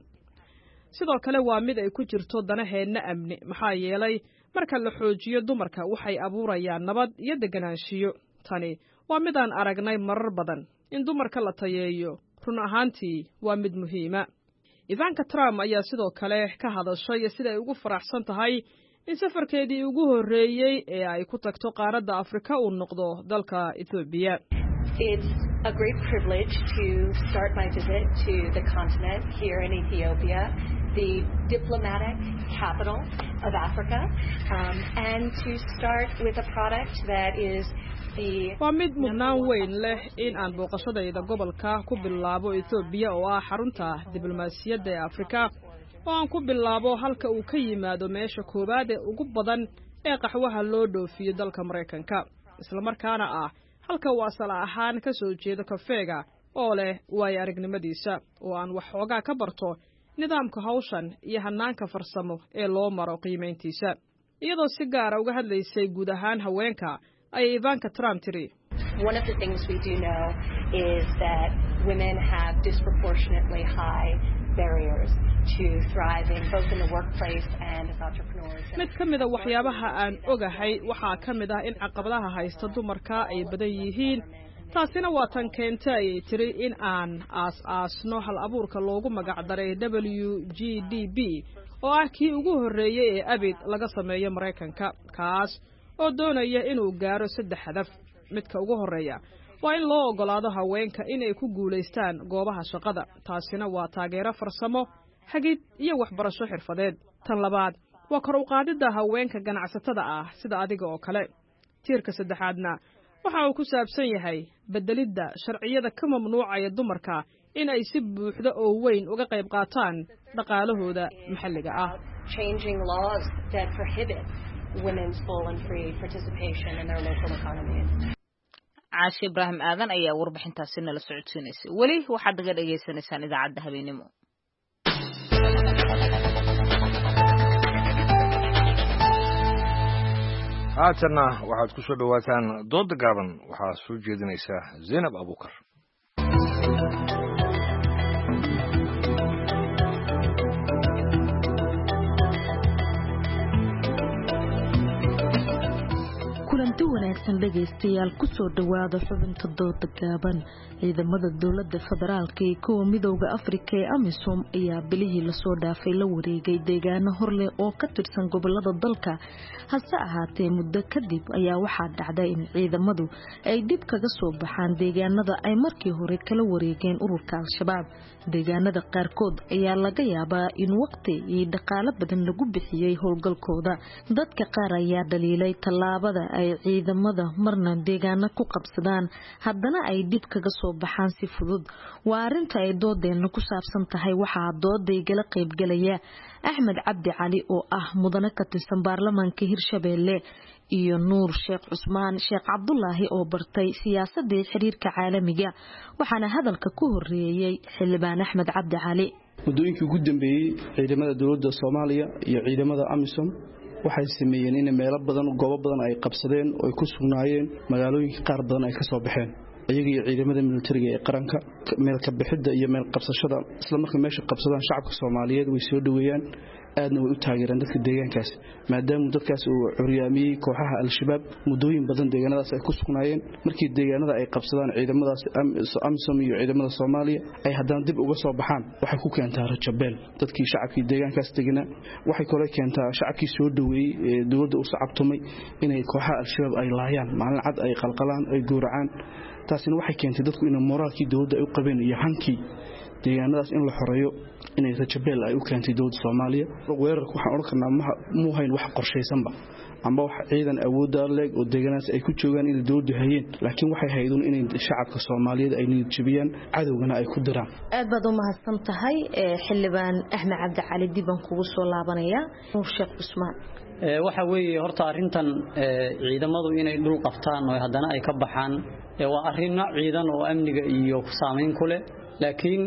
sidoo kale waa mid ay ku jirto danaheena amni maxaa yeelay marka la xoojiyo dumarka waxay abuurayaan nabad iyo deganaanshiyo. Tani waa mid aan aragnay marar badan in dumarka la tayeeyo run ahaantii waa mid muhiima. Ivanka Trump ayaa sidoo kale ka hadashay sida ay ugu faraxsan tahay in safarkeedii ugu horeeyay ee ay ku tagto qaaradda Afrika uu noqdo dalka Ethiopia. It's a great privilege to start my visit to the continent here in Ethiopia, the diplomatic capital of Africa, um, and to start with a product that is the waa mid mudnaan weyn leh in aan booqashadayda gobolka ku bilaabo Ethiopia oo ah xarunta diblomaasiyadda ee Afrika, oo aan ku bilaabo halka uu ka yimaado meesha koobaad ee ugu badan ee qaxwaha loo dhoofiyo dalka Mareykanka, isla markaana ah halka uu asal ahaan ka soo jeedo kafeega oo leh waay aragnimadiisa oo aan wax xoogaa ka barto nidaamka hawshan iyo hanaanka farsamo ee loo maro qiimeyntiisa. iyadoo si gaar ah uga hadlaysay guud ahaan haweenka ay Ivanka Trump tiri, one of the things we do know is that women have disproportionately high barriers to thriving both in the workplace and as entrepreneurs. mid ka mid ah waxyaabaha aan ogahay waxaa ka mid ah in caqabadaha haysta dumarka ay badan yihiin. taasina waa tan keentay ay tiri in aan aas-aasno hal abuurka loogu magac daray W G D B oo ah kii ugu horeeyay ee abid laga sameeyo Mareykanka, kaas oo doonaya inuu gaaro saddex hadaf. midka ugu horeeya waa in loo ogolaado haweenka inay ku guuleystaan goobaha shaqada. taasina waa taageero farsamo, hagid iyo waxbarasho xirfadeed. tan labaad waa kor u qaadida haweenka ganacsatada ah sida adiga oo kale. tiirka saddexaadna waxa uu ku saabsan yahay bedelidda sharciyada ka mamnuucaya dumarka in ay si buuxda oo weyn uga qayb qaataan dhaqaalahooda maxalliga ah. Changing laws that prohibit women's full and free participation in their local economies. Caashi Ibrahim aadan ayaa warbixintaasi nala socodsiinaysay. weli waxaad naga dhageysanaysaan idaacadda habeenimo. haatana waxaad ku soo dhawaataan dooda gaaban. waxaa soo jeedinaysa Zainab Abuukar. kulanti wanaagsan dhageystayaal ku soo dhawaada xubinta dooda gaaban ciidamada dawladda federaalka ee kuwa midowga Afrika ee AMISOM ayaa bilihii la soo dhaafay la wareegay deegaano horle oo ka tirsan gobolada dalka hase ahaatee muddo kadib ayaa waxaa dhacday in ciidamadu ay dib kaga soo baxaan deegaanada ay markii hore kala wareegeen ururka Al-Shabaab deegaanada qaarkood ayaa laga yaabaa in waqti iyo dhaqaale badan lagu bixiyay howlgalkooda dadka qaar ayaa dhaliilay tallaabada ay ciidamada marna deegaano ku qabsadaan haddana ay dib kaga soo baxaan si fudud waa arinta ay doodeena ku saabsan tahay waxaa dooday gala qayb galaya Axmed Cabdi Cali oo ah mudane ka tirsan baarlamaanka Hirshabeelle iyo Nuur Sheekh Cusmaan Sheekh Cabdullaahi oo bartay siyaasadda xiriirka caalamiga waxaana hadalka ku horeeyay xildhibaan Axmed Cabdi Cali mudooyinkii ugu dambeeyay ciidamada dawladda Soomaaliya iyo ciidamada AMISOM waxay sameeyeen in meelo badan goobo badan ay qabsadeen oo ay ku sugnaayeen magaalooyinka qaar badan ay ka soo baxeen ayaga iyo ciidamada militariga ee qaranka meel ka bixida iyo meel qabsashada isla markii meesha qabsadaan shacabka Soomaaliyeed way soo dhaweeyaan aadna way u taageeraan dadka deegaankaas maadaama dadkaas uu curyaamiyay kooxaha Al-Shabaab mudooyin badan deegaanadaas ay ku sugnaayeen markii deegaanada ay qabsadaan ciidamadaas AMISOM iyo ciidamada Soomaaliya ay haddana dib uga soo baxaan waxay ku keentaa rajabeel dadkii shacabkii deegaankaas deganaa waxay kale keentaa shacabkii soo dhaweeyay ee dawladda u sacabtumay inay kooxaha Al-Shabaab ay laayaan maalin cad ay qalqalaan ay gooracaan taasina waxay keentay dadku in moraalkii dawladda ay u qabeen iyo hankii deegaanadaas in la xoreeyo inay rajabeel ay u keentay dawladda Soomaaliya weerarku waxaan oran karnaa ma muuhayn wax qorsheysanba amba wax ciidan awood leeg oo deegaanaas ay ku joogaan in dawladdu hayeen laakiin waxay haydun inay shacabka Soomaaliyeed ay niyad jabiyaan cadawgana ay ku diraan aad baad u mahadsan tahay xildhibaan Axmed Cabdi Cali diban kugu soo laabanaya Nuur Sheekh Cusmaan waxa weeye horta arintan ciidamadu inay dhul qabtaan oo haddana ay ka baxaan waa arrin ciidan oo amniga iyo saameyn ku leh laakiin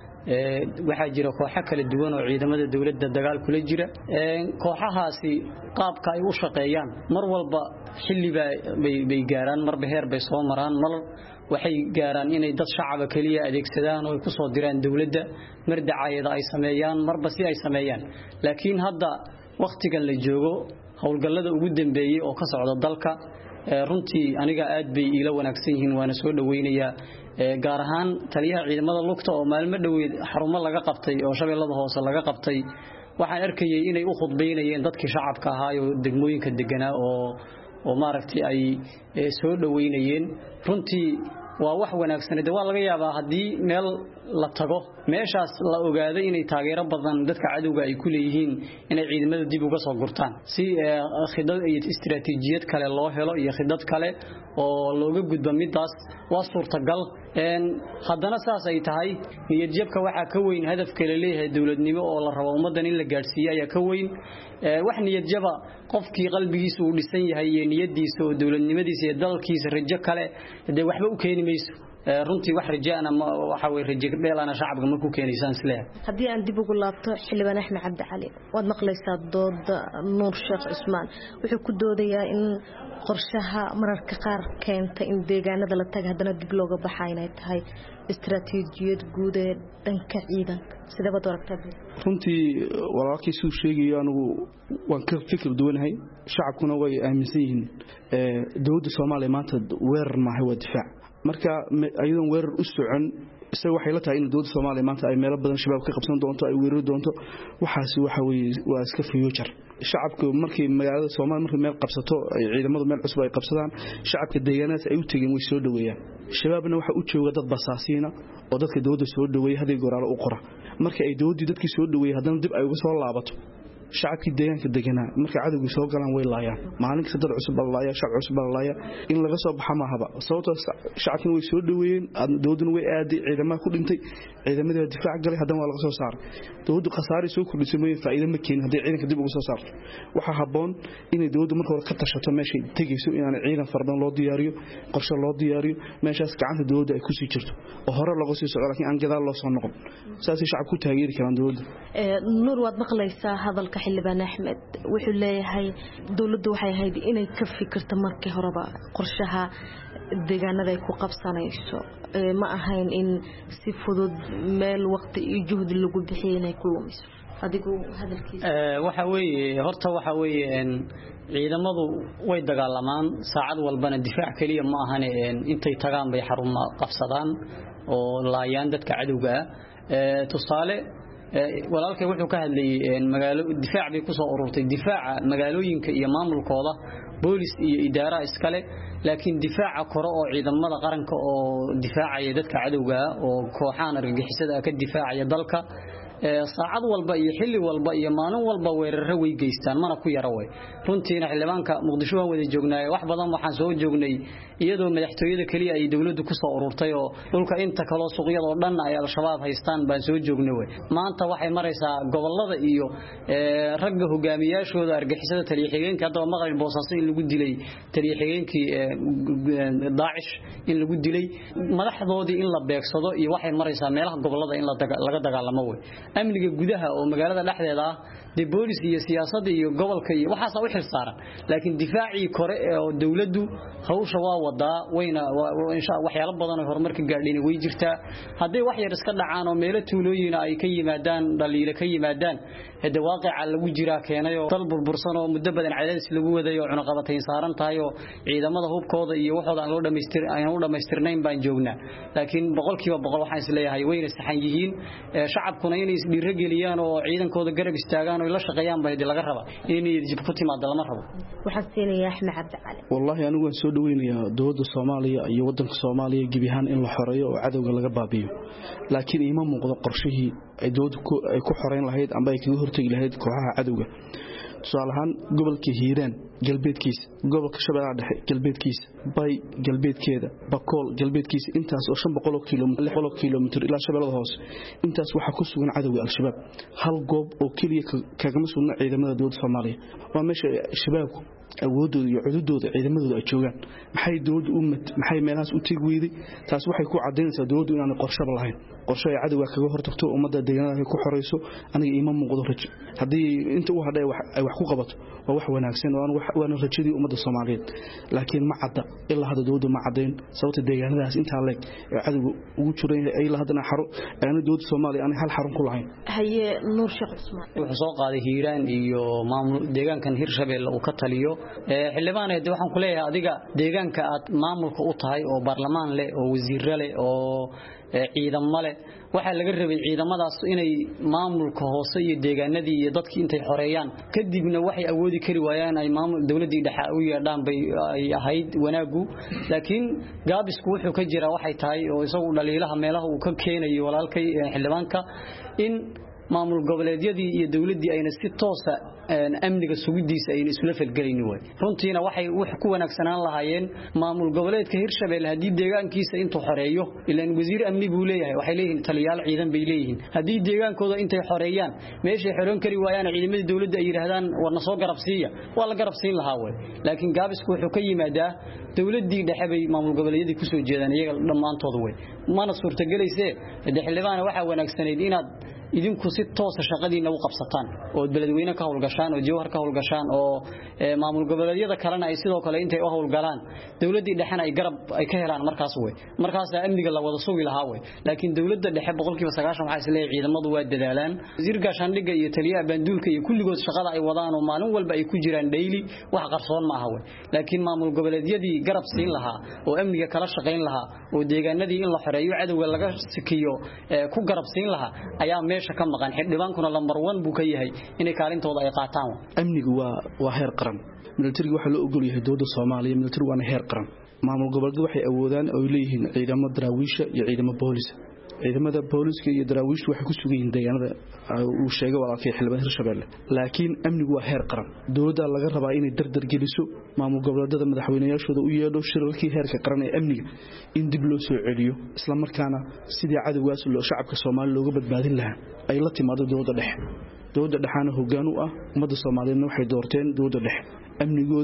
waxaa jira kooxo kala duwan oo ciidamada dawladda dagaal kula jira kooxahaasi qaabka ay u shaqeeyaan mar walba xilli bay gaaraan marba heer bay soo maraan mar waxay gaaraan inay dad shacab kaliya adeegsadaan oo ku soo diraan dawladda mar dacayada ay sameeyaan marba si ay sameeyaan laakiin hadda waqtigan la joogo howlgallada ugu dambeeyay oo ka socda dalka runtii aniga aad bay ila wanaagsan yihiin waana soo dhaweynayaa gaar ahaan taliyaha ciidamada lugta oo maalmo dhaweed xarumo laga qabtay oo shabeellada hoose laga qabtay waxaan arkayay inay u khudbeynayeen dadkii shacabka ahaa oo degmooyinka deganaa oo oo maaragtay ay soo dhaweynayeen runtii waa wax wanaagsan waa laga yaabaa hadii meel la tago meeshaas la ogaado inay taageero badan dadka cadawga ay ku leeyihiin inay ciidamada dib uga soo gurtaan si khidad iyo istiraatiijiyad kale loo helo iyo khidad kale oo looga gudbo midaas waa suurtagal een haddana saas ay tahay niyad jabka waxa ka weyn hadafka la leeyahay dawladnimo oo la rabo ummadan in la gaarsiiyo ayaa ka weyn wax niyad jaba qofkii qalbigiisa uu dhisan yahay iyo niyadiisa oo dawladnimadiisa iyo dalkiisa rajo kale hadee waxba u keeni mayso runtii wax rajaana waxa way rajo dheelana shacabka ma ku keenaysan isleeyahay hadii aan dib ugu laabto xildhibaan Axmed Cabdi Cali wad maqlaysaa dood Nuur Sheekh Cusmaan wuxuu ku doodayaa in qorshaha mararka qaar keenta in deegaanada la tag hadana dib looga baxay inay tahay istiraatiijiyad guud ee dhanka ciidanka sida baad aragtaa runtii walaalkii soo sheegay anigu waan ka fikir duwanahay shacabkuna way aaminsan yihiin ee dawladda Soomaaliya maanta weerar ma hay waa difaac marka ayadoon weerar u socon isaga waxay la tahay in dawladda Soomaaliya maanta ay meelo badan shabaab ka qabsan doonto ay weerari doonto waxaasi waxa weeye waa iska future shacabku markii magaalada Soomaaliya markii meel qabsato ay ciidamadu meel cusub ay qabsadaan shacabka deegaanadaas ay u tageen way soo dhaweeyaan shabaabna waxa u jooga dad basaasiina oo dadka dawladda soo dhaweeyay hadii goraal u qora markii ay dawladdu dadkii soo dhaweeyay haddana dib ay uga soo laabato shacabkii deegaanka deganaa marka cadawgu soo galaan way laayaan maalin kasta dad cusub baa laaya shacab cusub baa laaya in laga soo baxa ma haba sababtoo shacabkii way soo dhaweeyeen dawladuna way aaday ciidamada ku dhintay ciidamadii difaac galay haddana waa laga soo saaray dawladdu khasaare soo kordhisay mooyee faa'iido ma keenin haddii ciidanka dib uga soo saarto waxa haboon inay dawladdu marka hore ka tashato meeshay tagayso inaan ciidan fardan loo diyaariyo qorshe loo diyaariyo meeshaas gacanta dawladda ay ku sii jirto oo hore lagu sii socdo laakiin aan gadaal loo soo noqon saasay shacabku ku taageeri karaan dawladda ee Nuur waad maqlaysaa hadalka xildhibaan Axmed wuxuu leeyahay dawladdu waxay ahayd inay ka fikirto markii horeba qorshaha deegaanada ay ku qabsanayso ma ahayn in si fudud meel waqti iyo juhdi lagu bixiyo inay ku lumiso adigu hadalkiisa waxa weeye horta waxa weeye ciidamadu way dagaalamaan saacad walbana difaac kaliya ma ahan intay tagaan bay xarumo qabsadaan oo laayaan dadka cadowga ah tusaale walaalkay wuxuu ka hadlayay magaalo difaac bay ku soo ururtay difaaca magaalooyinka iyo maamulkooda boolis iyo idaara iskale laakiin difaaca koro oo ciidamada qaranka oo difaacaya dadka cadowga oo kooxaan argagixisada ka difaacaya dalka saacad walba iyo xilli walba iyo maalin walba weeraro way geystaan mana ku yara way runtiina xildhibaanka muqdisho waan wada joognaa wax badan waxaan soo joognay iyadoo madaxtooyada kaliya ay dawladdu ku soo ururtay oo dhulka inta kale suuqyada oo dhan ay al-shabaab haystaan baan soo joognay way maanta waxay maraysaa gobolada iyo ragga hogaamiyaashooda argagixisada taliye xigeenka hadda maqal boosaaso in lagu dilay taliye xigeenkii daacish in lagu dilay madaxdoodii in la beegsado iyo waxay maraysaa meelaha gobolada in laga dagaalamo way amniga gudaha oo magaalada dhexdeeda ah de boolis iyo siyaasadda iyo gobolka iyo waxaas u xil saaran laakiin difaaci kore oo dawladdu hawsha waa wadaa wayna insha Allah waxyaalo badan oo horumarka gaadheen way jirtaa haddii wax yar iska dhacaan oo meelo tuulooyin ay ka yimaadaan dhaliilo ka yimaadaan hada waaqica lagu jira keenay oo dal burbursan oo muddo badan cadaadis lagu wadayo cunaqabatayn saaran tahay oo ciidamada hubkooda iyo waxooda aan loo dhameystir aan u dhameystirnayn baan joognaa laakiin boqolkiiba boqol waxaan is leeyahay wayna saxan yihiin shacabkuna inay is dhiirigeliyaan oo ciidankooda garab istaagaan oo la shaqeeyaan baa laga rabaa inay dib ku timaado lama rabo waxaan siinayaa Axmed Cabdi Cali wallahi anigu waan soo dhaweynayaa dawladda Soomaaliya iyo wadanka Soomaaliya gibihaan in la xoreeyo oo cadawga laga baabiyo laakiin ima muuqdo qorshihii ay dawladdu ay ku xoreyn lahayd amba ay kaga hortagi lahayd kooxaha cadawga tusaalahaan gobolka Hiiraan galbeedkiisa gobolka Shabeellaha Dhexe galbeedkiisa bay galbeedkeeda Bakool galbeedkiisa intaas oo shan boqol kiiloomitir ilaa Shabeellaha Hoose intaas waxa ku sugan cadawga al-shabaab hal goob oo kaliya kaga masuulna ciidamada dawladda Soomaaliya waa meesha shabaabku awoodooda iyo cududooda ciidamadooda ay joogaan maxay dawladdu u maxay meelahaas u tagi weeday taas waxay ku cadeynaysaa dawladdu inaan qorshe lahayn qorshe ay cadawga kaga hortagto ummadda deegaanada ay ku xoreyso aniga ima muuqdo rajo hadii inta uu hadhay ay wax ku qabato waa wax wanaagsan oo aan rajadii ummadda Soomaaliyeed laakiin ma cadda ilaa hadda dawladdu ma cadeyn sababta deegaanadaas inta leeg ee cadawga ugu jiray ay la hadana xaro aan dawladda Soomaaliya aan hal xarun ku lahayn haye Nuur Sheekh Usmaan wuxuu soo qaaday Hiiraan iyo maamul deegaankan Hirshabelle uu ka taliyo xildhibaaneed waxaan ku leeyahay adiga deegaanka aad maamulka u tahay oo baarlamaan leh oo wasiir leh oo ciidamo leh waxa laga rabay ciidamadaas inay maamulka hoose iyo deegaanadii iyo dadkii intay xoreeyaan kadibna waxay awoodi kari waayaan ay maamul dawladii dhexe u yeedhaan bay ay ahayd wanaagu laakiin gaabisku wuxuu ka jira waxay tahay oo isagu dhaliilaha meelaha uu ka keenayo walaalkay xildhibaanka in maamul goboleedyadii iyo dawladii ayna si toos ah amniga sugidiisa ayna isla falgalaynin way runtiina waxay wax ku wanaagsanaan lahaayeen maamul goboleedka Hirshabelle hadii deegaankiisa intuu xoreeyo ilaan wasiir amni buu leeyahay waxay leeyihiin taliyaal ciidan bay leeyihiin hadii deegaankooda intay xoreeyaan meeshay xoroon kari waayaan ciidamada dawladda ay yiraahdaan warna soo garabsiiya waa la garabsiin lahaa way laakiin gaabisku wuxuu ka yimaadaa dawladii dhexe bay maamul goboleedyadii ku soo jeedaan iyaga dhamaantooda way mana suurtagelayse xildhibaan waxa wanaagsaneed inaad idinku si toos ah shaqadiina u qabsataan oo beledweyne ka howlgashaan oo jawhar ka howlgashaan oo maamul goboleedyada kalena ay sidoo kale intay u howlgalaan dawladii dhexna ay garab ay ka helaan markaas way markaas amniga la wada sugi lahaa way laakiin dawladda dhexe boqolkiiba sagaashan waxa isleeyahay ciidamadu waa dadaalaan wasiir gaashaandhigga iyo taliyaha banduulka iyo kulligood shaqada ay wadaan oo maalin walba ay ku jiraan daily wax qarsoon ma aha way laakiin maamul goboleedyadii garab siin lahaa oo amniga kala shaqeyn lahaa oo deegaanadii in la xoreeyo cadawga laga sikiyo ku garab siin lahaa ayaa ka maqan xildhibaankuna lambar one buu ka yahay inay kaalintooda ay qaataan amnigu waa waa heer qaran militariga waxa loo ogol yahay dawladda Soomaaliya militariga waa heer qaran maamul goboleedyadu waxay awoodaan oo leeyihiin ciidamo daraawiisha iyo ciidamo boolis ciidamada booliska iyo daraawiishtu waxay ku sugan yihiin deegaanada uu sheegay walaalkay xildhibaan Hirshabelle laakiin amnigu waa heer qaran dawladda laga rabaa inay dardar geliso maamul goboleedyada madaxweynayaashooda u yeedho shirarkii heerka qaran ee amniga in dib loo soo celiyo isla markaana sidii cadawgaas loo shacabka Soomaaliya looga badbaadin lahaa ay la timaado dawladda dhexe dawladda dhexaana hoggaan u ah ummadda Soomaaliyeedna waxay doorteen dawladda dhexe amnigooda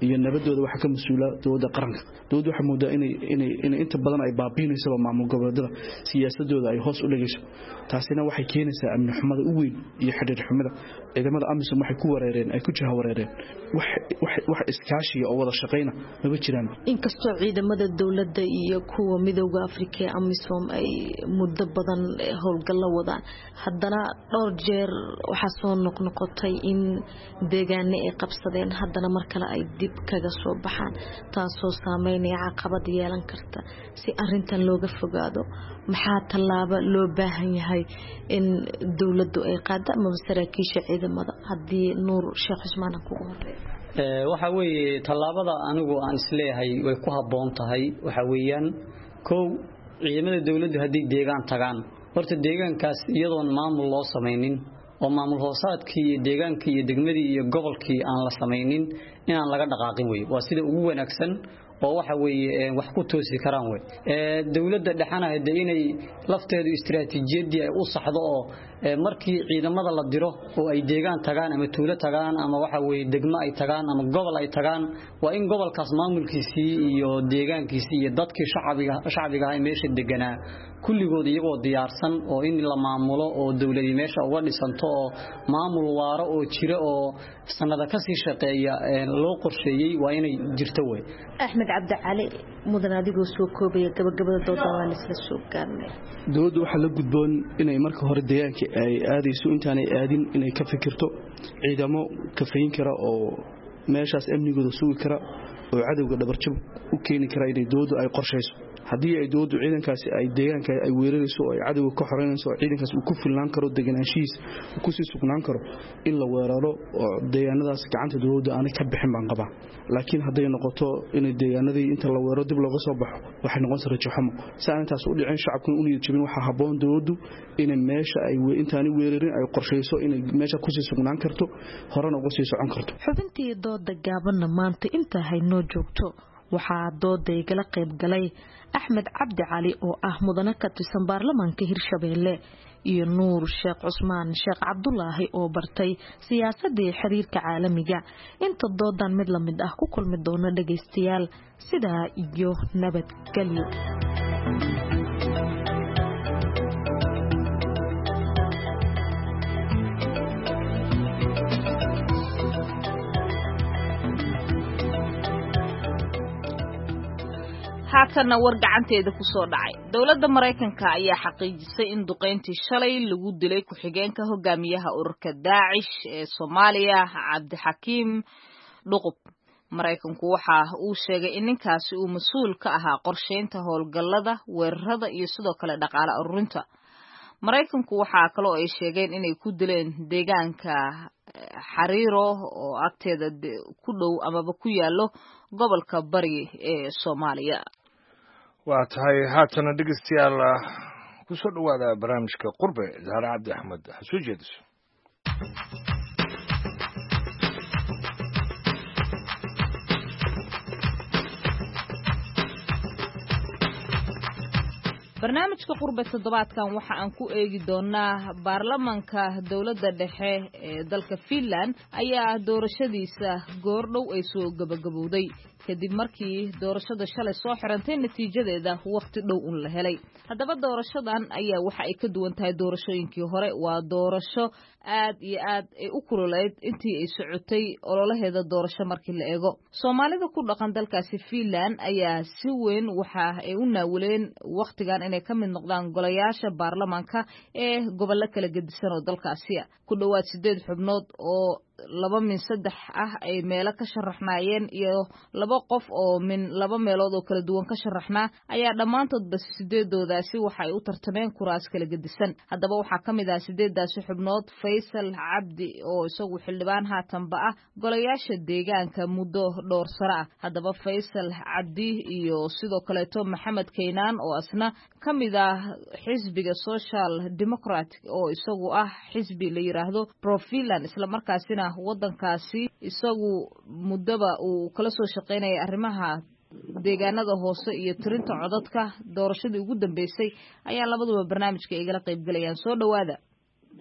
iyo nabadooda waxa ka mas'uula dowladda qaranka dowladda waxa moodaa inay inay inay inta badan ay baabiinayso maamul goboleedyada siyaasadooda ay hoos u dhigayso taasina waxay keenaysaa amni xumada u weyn iyo xiriir xumada ciidamada amisom waxay ku wareereen ay ku jaha wareereen wax wax wax iskaashi oo wada shaqeyna ma jiraan inkastoo ciidamada dowladda iyo kuwa midowga Afrika ee amisom ay muddo badan howlgal wadaan haddana dhowr jeer waxa soo noqnoqotay in deegaanada ay qabsadeen haddana mar kale ay dib kaga soo baxaan taasoo saameynaya caqabad yeelan karta si arintan looga fogaado maxaa tallaabo loo baahan yahay in dawladdu ay qaado ama saraakiisha ciidamada haddii Nuur Sheekh Cusmaan ku horeeyo ee waxa weeye tallaabada anigu aan isleeyahay way ku haboon tahay waxa weeyaan koow ciidamada dawladdu haddii deegaan tagaan horta deegaankaas iyadoon maamul loo sameeynin oo maamul hoosaadkii iyo deegaankii iyo degmadii iyo gobolkii aan la sameeynin inaan laga dhaqaaqin way waa sida ugu wanaagsan oo waxa weeye wax ku toosi karaan way ee dawladda dhaxana haday inay lafteedu istiraatiijiyadii ay u saxdo oo markii ciidamada la diro oo ay deegaan tagaan ama tuulo tagaan ama waxa weeye degmo ay tagaan ama gobol ay tagaan waa in gobolkaas maamulkiisii iyo deegaankiisii iyo dadkii shacbiga shacbiga ay meesha deganaa kulligood iyagoo diyaarsan oo in la maamulo oo dawladii meesha uga dhisanto oo maamul waaro oo jira oo sanada ka sii shaqeeya loo qorsheeyay waa inay jirto way Ahmed Cabdi Cali mudan adigoo soo koobaya gabagabada dooda waan isla soo gaarnay dawladdu waxa la gudboon inay marka hore deegaanka ay aadayso intaanay aadin inay ka fikirto ciidamo ka fayin kara oo meeshaas amnigooda sugi kara oo cadawga dhabarjab u keeni kara inay dawladdu ay qorsheyso haddii ay dawladdu ciidankaasi ay deegaanka ay weerarayso oo ay cadawga ka xoreynayso oo ciidankaas uu ku filnaan karo deganaanshihiis uu ku sii sugnaan karo in la weeraro oo deegaanadaas gacanta dawladdu aanay ka bixin baan qabaa laakiin hadday noqoto in deegaanadii inta la weeraro dib looga soo baxo waxay noqon kartaa rajaxmo saan intaas u dhicin shacabku u niyad jabin waxa haboon dawladdu in meesha ay intaani weerarin ay qorsheyso in meesha ku sii sugnaan karto horena uga sii socon karto xubintii dooda gaaban maanta inta haynoo joogto waxaa dooda igala qayb galay Ahmed Cabdi Cali oo ah mudane ka tirsan baarlamaanka Hirshabeelle iyo Nuur Sheekh Cusmaan Sheekh Cabdullaahi oo bartay siyaasadda iyo xiriirka caalamiga inta doodan mid la mid ah ku kulmi doona dhageystayaal sidaa iyo nabadgelyo haatana war gacanteeda ku soo dhacay dawladda Mareykanka ayaa xaqiijisay in duqeyntii shalay lagu dilay ku-xigeenka hogaamiyaha ururka Daacish ee Soomaaliya Cabdixakiim Dhuqub Mareykanku waxa uu sheegay in ninkaasi uu mas'uul ka ahaa qorsheynta howlgallada weerarada iyo sidoo kale dhaqaale ururinta Mareykanku waxa kale oo ay sheegeen inay ku dileen deegaanka Xariiro oo agteeda ku dhow amaba ku yaalo gobolka bari ee Soomaaliya waa tahay haatana dhegeystayaal ku soo dhawaada barnaamijka qurbe Zahra Cabdi Axmed xasuus jeediso barnaamijka qurbe toddobaadkan waxa aan ku eegi doonaa baarlamaanka dawladda dhexe ee dalka Finland ayaa doorashadiisa goordhow ay soo gabagabowday kadib markii doorashada shalay soo xirantay natiijadeeda waqti dhow un la helay haddaba doorashadan ayaa waxa ay ka duwan tahay doorashooyinkii hore waa doorasho aad iyo aad ay u kululeyd intii ay socotay ololaheeda doorasho markii la eego Soomaalida ku dhaqan dalkaasi Finland ayaa si weyn waxa ay u naawileen waqtigan inay ka mid noqdaan golayaasha baarlamaanka ee gobollo kala gedisan oo dalkaasi ku dhawaad sideed xubnood oo laba min saddex ah ay meelo ka sharaxnaayeen iyo laba qof oo min laba meelood oo kala duwan ka sharaxnaa ayaa dhamaantoodba sideedoodaasi waxa ay u tartameen kuraas kala gedisan haddaba waxaa ka mid ah sideedaasi xubnood Faysal Cabdi oo isagu xildhibaan haatanba ah golayaasha deegaanka muddo dhowr sano ah haddaba Faysal Cabdi iyo sidoo kale Tom Maxamed Keenan oo asna ka mid ah xisbiga Social Democratic oo isagu ah xisbi la yiraahdo Pro Finland isla markaasina wadankaasi isagu muddaba uu kala soo shaqeynayay arrimaha deegaanada hoose iyo tirinta codadka doorashadii ugu dambeysay ayaa labaduba barnaamijka igala qayb galayaan soo dhawaada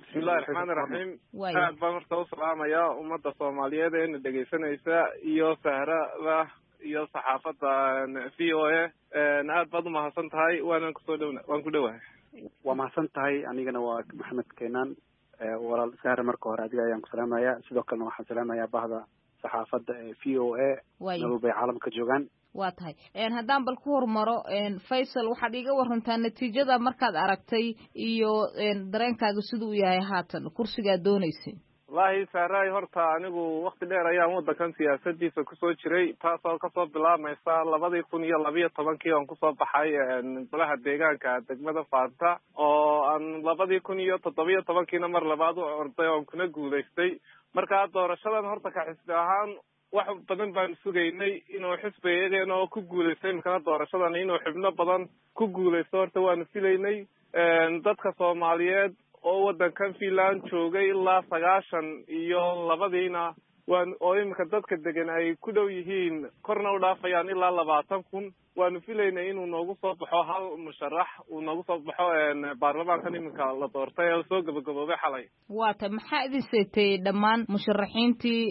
bismillahi raxmaani raxiim aad baan horta u salaamayaa ummadda soomaaliyeed ee na dhegaysanaysa iyo sahrada iyo saxaafadda v o a aad baad umahadsan tahay waanan kusoo dhowna waan ku dhowahay waa mahadsan tahay anigana waa maxamed keenaan walaal sahre marka hore adiga ayaan ku salaamayaa sidoo kalena waxaan salaamayaa bahda saxaafadda ee v o a nairobi bay caalamka joogaan waa tahay haddaan bal ku hormaro faysal waxaad iiga warantaa natiijada markaad aragtay iyo dareenkaaga siduu yahay haatan kursigaad doonaysay wallahi saaray horta anigu wakti dheer ayaan waddankan siyaasadiisa kusoo jiray taasoo kasoo bilaabmaysa labadii kun iyo labiyo tobankii aan kusoo baxay golaha deegaanka degmada faanta oo aan labadii kun iyo toddobiyo tobankiina mar labaad u orday oon kuna guulaystay markaa doorashadan horta ka xisbi ahaan wax badan baan sugaynay inuu xisbigeena oo ku guulaystay imikana doorashadan inuu xubno badan ku guulaysto horta waanu filaynay dadka soomaaliyeed oo waddankan Finland joogay ilaa sagaashan iyo labadiina waan oo imika dadka degan ay ku dhow yihiin korna u dhaafayaan ilaa labaatan kun waanu filaynay inuu noogu soo baxo hal musharax uu noogu soo baxo baarlamaankan iminka la doortay ee soo gabagaboobay xalay waa ta maxaa idin seetay dhammaan musharaxiintii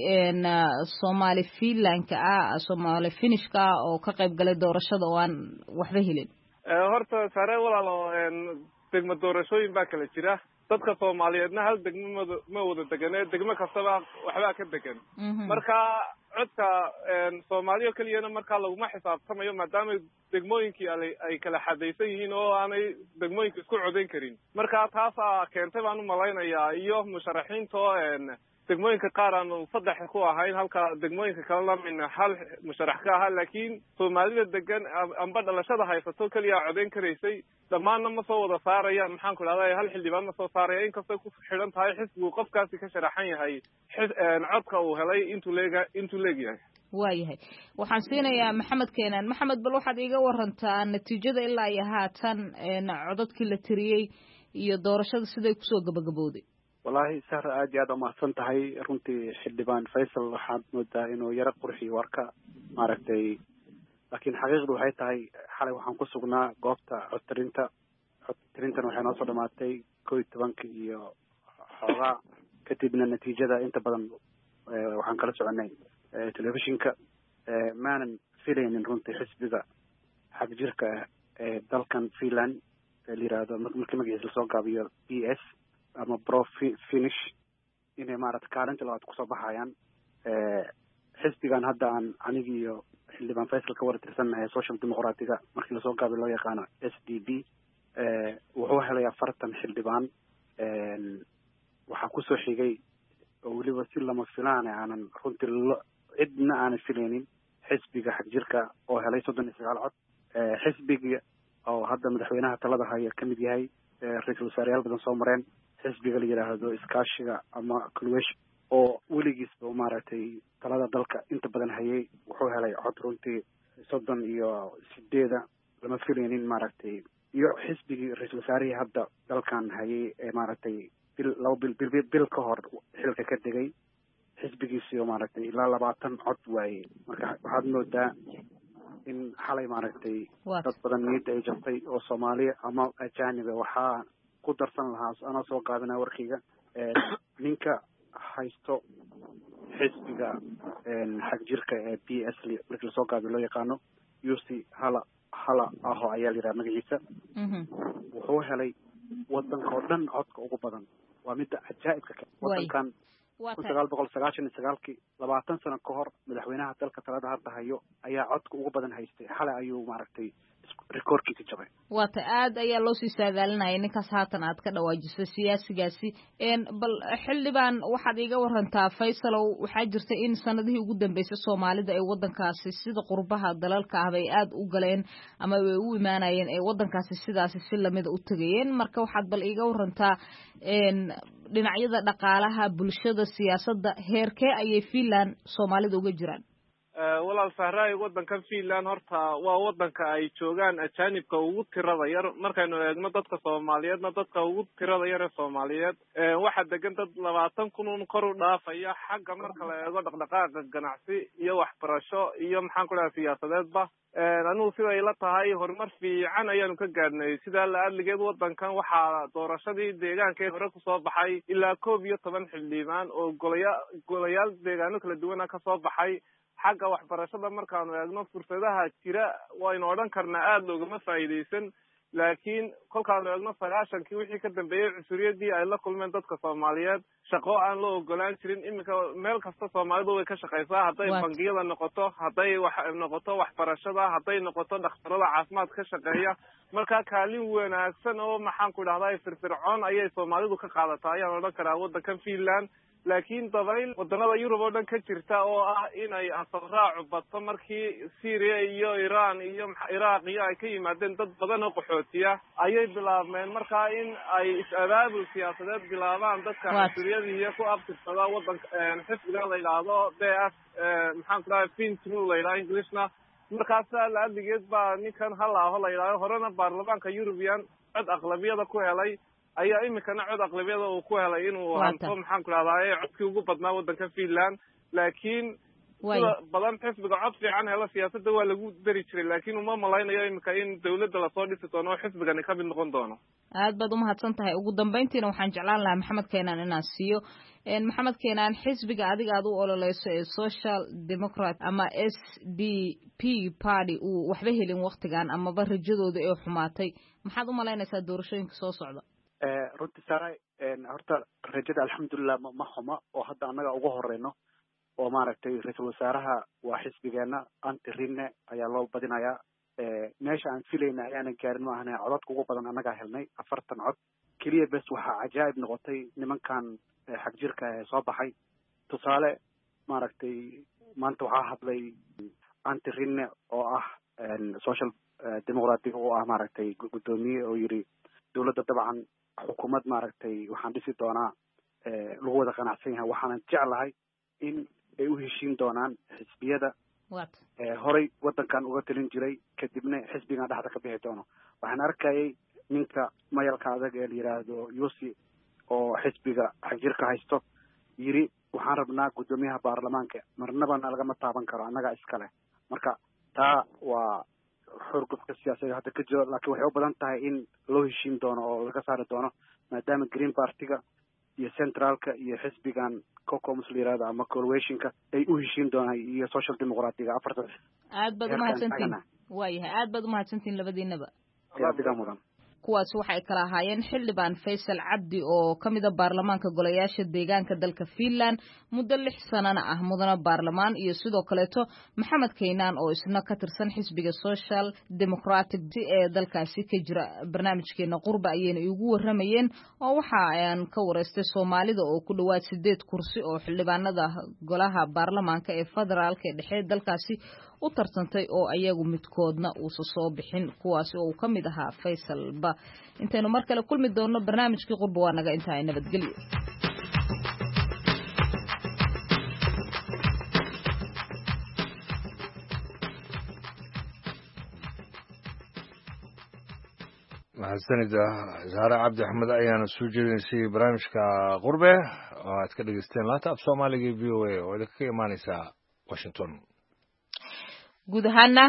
Soomaali Finlandka ah Soomaali Finishka oo ka qayb galay doorashada oo aan waxba helin horta sare walaalo degmo doorashooyin baa kala jira dadka Soomaaliyeedna hal degmo ma wada deganee degmo kastaba waxbaa ka degan marka codka Soomaaliya kaliyana marka lagu ma xisaabtamayo maadaama degmooyinkii ay kala xadaysan yihiin oo aanay degmooyinka isku codeyn karin marka taas keentay baan u malaynayaa iyo musharaxiinta degmooyinka qaar aan saddex ku ahayn halka degmooyinka kalena min hal musharax ka ahaa laakiin Soomaalida degan amba dhalashada haysato kaliya codeyn karaysay dhammaanna ma soo wada saarayaan maxaan ku dhahdaa hal xildhibaan ma soo saaraya inkastoo ku xidhan tahay xisbigu qofkaasi ka sharaxan yahay codka uu helay intuu leega intuu leegyahay waayahay waxaan siinayaa maxamed keenan maxamed bal waxaad iiga warantaa natiijada ilaa iyo haatan codadkii la tiriyey iyo doorashada siday kusoo gabagabowday wallahi sahra aad iyo aad umahadsan tahay runtii xildhibaan faysal waxaad moodaa inuu yaro qurxiyo warka maaragtay laakiin xaqiiqdu waxay tahay xalay waxaan ku sugnaa goobta codtirinta codtirintana waxay noo soo dhamaatay koo iyo tobanka iyo xoogaa kadibna natiijada inta badan waxaan kala soconay telefishinka maanan filaynin runtii xisbiga xag jirka ee dalkan Finland ee la yiraahdo markii magaciisa lasoo gaabiyo B S ama pro finish inay maaragtay kaalinta labaad kusoo baxayaan xisbigan hadda aan anigi iyo xildhibaan faysal ka wada tirsannahay social dimuqraatiga markii lasoo gaabay loo yaqaano S D B wuxuu helay afartan xildhibaan waxaa kusoo xigay oo weliba si lama filaana aanan runtii cidna aanan filaynin xisbiga xag jirka oo helay soddon iyo sagaal cod xisbiga oo hadda madaxweynaha talada haya ka mid yahay ra-iisul wasaareyaal badan soo mareen xisbiga la yidhaahdo iskaashiga ama kulwesh oo weligiisba maaragtay talada dalka inta badan hayay wuxuu helay cod runtii soddon iyo sideeda lama filaynin maaragtay iyo xisbigii ra-iisul wasaarihii hadda dalkan hayay ee maaragtay bil laba bil bil bil ka hor xilka ka degay xisbigiisii oo maaragtay ilaa labaatan cod waayey marka waxaad moodaa in xalay maaragtay dad badan niyadda ay jabtay oo Soomaaliya ama ajaaniba waxaa ku darsan lahaa anoo soo qaadana warkayga ninka haysto xisbiga xag jirka ee B S markii lasoo gaabiyo loo yaqaano Yusi hala hala aho ayaa la yidhaha magaciisa wuxuu helay waddanka oo dhan codka ugu badan waa midda cajaa'ibka ka waddankan kun sagaal boqol sagaashan iyo sagaalkii labaatan sano ka hor madaxweynaha dalka talada hadda hayo ayaa codka ugu badan haystay xalay ayuu maaragtay rikoorkiisa jabay waata aad ayaa loo sii saadaalinaya ninkaas haatan aad ka dhawaajisay siyaasigaasi bal xildhibaan waxaad iiga warantaa faysalow waxaa jirta in sanadihii ugu dambeysay Soomaalida ay waddankaasi sida qurbaha dalalka ah bay aad u galeen ama way u imaanayeen ee waddankaasi sidaasi si lamid u tagayeen marka waxaad bal iiga warantaa dhinacyada dhaqaalaha bulshada siyaasadda heerkee ayay Finland Soomaalida uga jiraan walaal sahraay waddankan Finland horta waa waddanka ay joogaan ajaanibka ugu tirada yar markaynu eegno dadka Soomaaliyeedna dadka ugu tirada yar ee Soomaaliyeed waxa degan dad labaatan kun kor u dhaafaya xagga marka la eego dhaqdhaqaaqa ganacsi iyo waxbarasho iyo maxaan ku dhahay siyaasadeedba anigu sida ay la tahay horumar fiican ayaanu ka gaadhnay sida la adligeed waddankan waxaa doorashadii deegaanka ee hore kusoo baxay ilaa koob iyo toban xildhibaan oo golaya golayaal deegaano kala duwana ka soo baxay xagga waxbarashada markaanu eegno fursadaha jira waynu odhan karnaa aada loogama faa'iidaysan laakiin kolkaanu eegno sagaashankii wixii ka dambeeyey cunsuriyadii ay la kulmeen dadka Soomaaliyeed shaqo aan loo ogolaan jirin iminka meel kasta Soomaalidu way ka shaqaysaa hadday bangiyada noqoto hadday wax noqoto waxbarashada hadday noqoto dhakhtarada caafimaad ka shaqeeya marka kaalin wanaagsan oo maxaan ku dhahdaa firfircoon ayay Soomaalidu ka qaadataa ayaan odhan karaa waddankan Finland laakiin dabayl waddanada Yurub oo dhan ka jirta oo ah inay asarraacu bato markii Syria iyo Iran iyo Iraq iyo ay ka yimaadeen dad badan oo qaxootiya ayay bilaabmeen marka in ay is-abaabul siyaasadeed bilaabaan dadka cunsuriyadii ku abtirsada waddanka xisbiga la yidhaahdo D F maxaan ku dhahay Finland la yidhaahdo Englishna markaas la adigeed baa ninkan halaaho la yidhaahdo horena baarlamaanka European cod aqlabiyada ku helay ayaa imikana cod aqlabiyada uu ku helay inuu hanto maxaan ku dhahdaa codkii ugu badnaa waddanka Finland laakiin sida badan xisbiga cod fiican hela siyaasadda waa lagu dari jiray laakiin uma malaynayo imika in dawladda lasoo dhisi doono xisbigani ka mid noqon doono aad baad umahadsan tahay ugu dambeyntiina waxaan jeclaan lahaa maxamed keenaan inaan siiyo maxamed keenaan xisbiga adiga aad u ololeyso ee social democrat ama S D P party uu waxba helin waqtigan amaba rajadooda ee xumaatay maxaad u malaynaysaa doorashooyinka soo socda runtii saaray horta rajada alxamdulilah ma xuma oo hadda annaga ugu horeyno oo maaragtay ra-iisul wasaaraha waa xisbigeena anti rinne ayaa loo badinayaa meesha aan filayna ayaanan gaarin ma ahane codadka ugu badan annagaa helnay afartan cod keliya bes waxaa cajaa'ib noqotay nimankan xag jirka ee soo baxay tusaale maaragtay maanta waxaa hadlay anti rinne oo ah social democratic oo ah maaragtay guddoomiye oo yidhi dawladda dabcan xukuumad maaragtay waxaan dhisi doonaa lagu wada qanacsan yahay waxaanan jeclahay in ay u heshiin doonaan xisbiyada horey waddankan uga talin jiray kadibna xisbigan dhexda ka bixi doono waxaan arkayay ninka mayalka adag ee la yidhaahdo yusi oo xisbiga xagjirka haysto yidhi waxaan rabnaa guddoomiyaha baarlamaanka marnabana lagama taaban karo annagaa iskale marka taa waa xurgufka siyaasadeed hadda ka jiro laakiin waxay u badan tahay in loo heshiin doono oo laga saari doono maadaama green partiga iyo centralka iyo xisbigan cocomus la yirahdo ama coalitionka ay u heshiin doonaan iyo social democratiga afarta aad baad umahadsantiin waayahay aad baad umahadsantiin labadiinaba adiga mudan kuwaas waxay kala ahaayeen xildhibaan Faysal Cabdi oo kamid ah baarlamaanka golayaasha deegaanka dalka Finland muddo lix sanana ah mudana baarlamaan iyo sidoo kaleeto Maxamed Keenan oo isna ka tirsan xisbiga Social Democratic ee dalkaasi ka jira barnaamijkeena qurba ayayna ugu waramayeen oo waxa aan ka wareystay Soomaalida oo ku dhawaad sideed kursi oo xildhibaanada golaha baarlamaanka ee federaalka ee dhexe dalkaasi u tartantay oo ayagu midkoodna uu soo bixin kuwaas oo ka mid ahaa Faysal ba intaynu mar kale kulmi doono barnaamijkii qurba waa naga inta ay nabadgelyo mahadsanida Zahra Cabdi Axmed ayaana soo jeedinaysay barnaamijka qurbe oo aad ka dhageysteen laanta af Soomaaliga V O A oo idinka imaanaysa Washington guud ahaana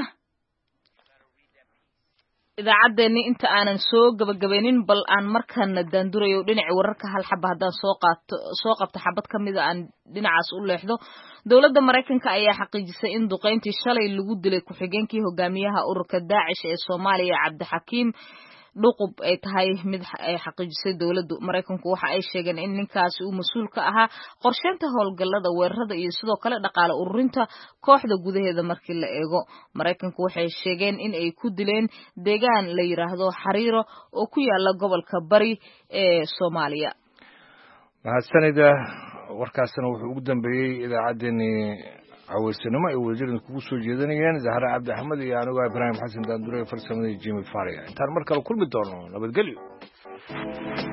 idaacadeeni inta aanan soo gabagabaynin bal aan markana daandurayo dhinaca wararka hal xaba hadaan soo qaato soo qabto xabad kamida aan dhinacaas u leexdo dawladda Mareykanka ayaa xaqiijisay in duqeyntii shalay lagu dilay ku-xigeenkii hogaamiyaha ururka Daacish ee Soomaaliya Cabdixakiim dhuqub ay tahay mid ay xaqiijisay dawladdu Mareykanku waxa ay sheegeen in ninkaasi uu mas'uul ka ahaa qorsheynta howlgallada weerarada iyo sidoo kale dhaqaale ururinta kooxda gudaheeda markii la eego Mareykanku waxay sheegeen in ay ku dileen deegaan la yiraahdo Xariiro oo ku yaala gobolka Bari ee Soomaaliya mahadsanida warkaasna wuxuu ugu dambeeyay idaacadeeni aweysanimo ay wasiirada kugu soo jeedinayeen Zahra Cabdi Axmed iyo anigu Ibrahim Xasan Daandure farsamada Jimmy Faria intaan mar kale kulmi doono nabadgelyo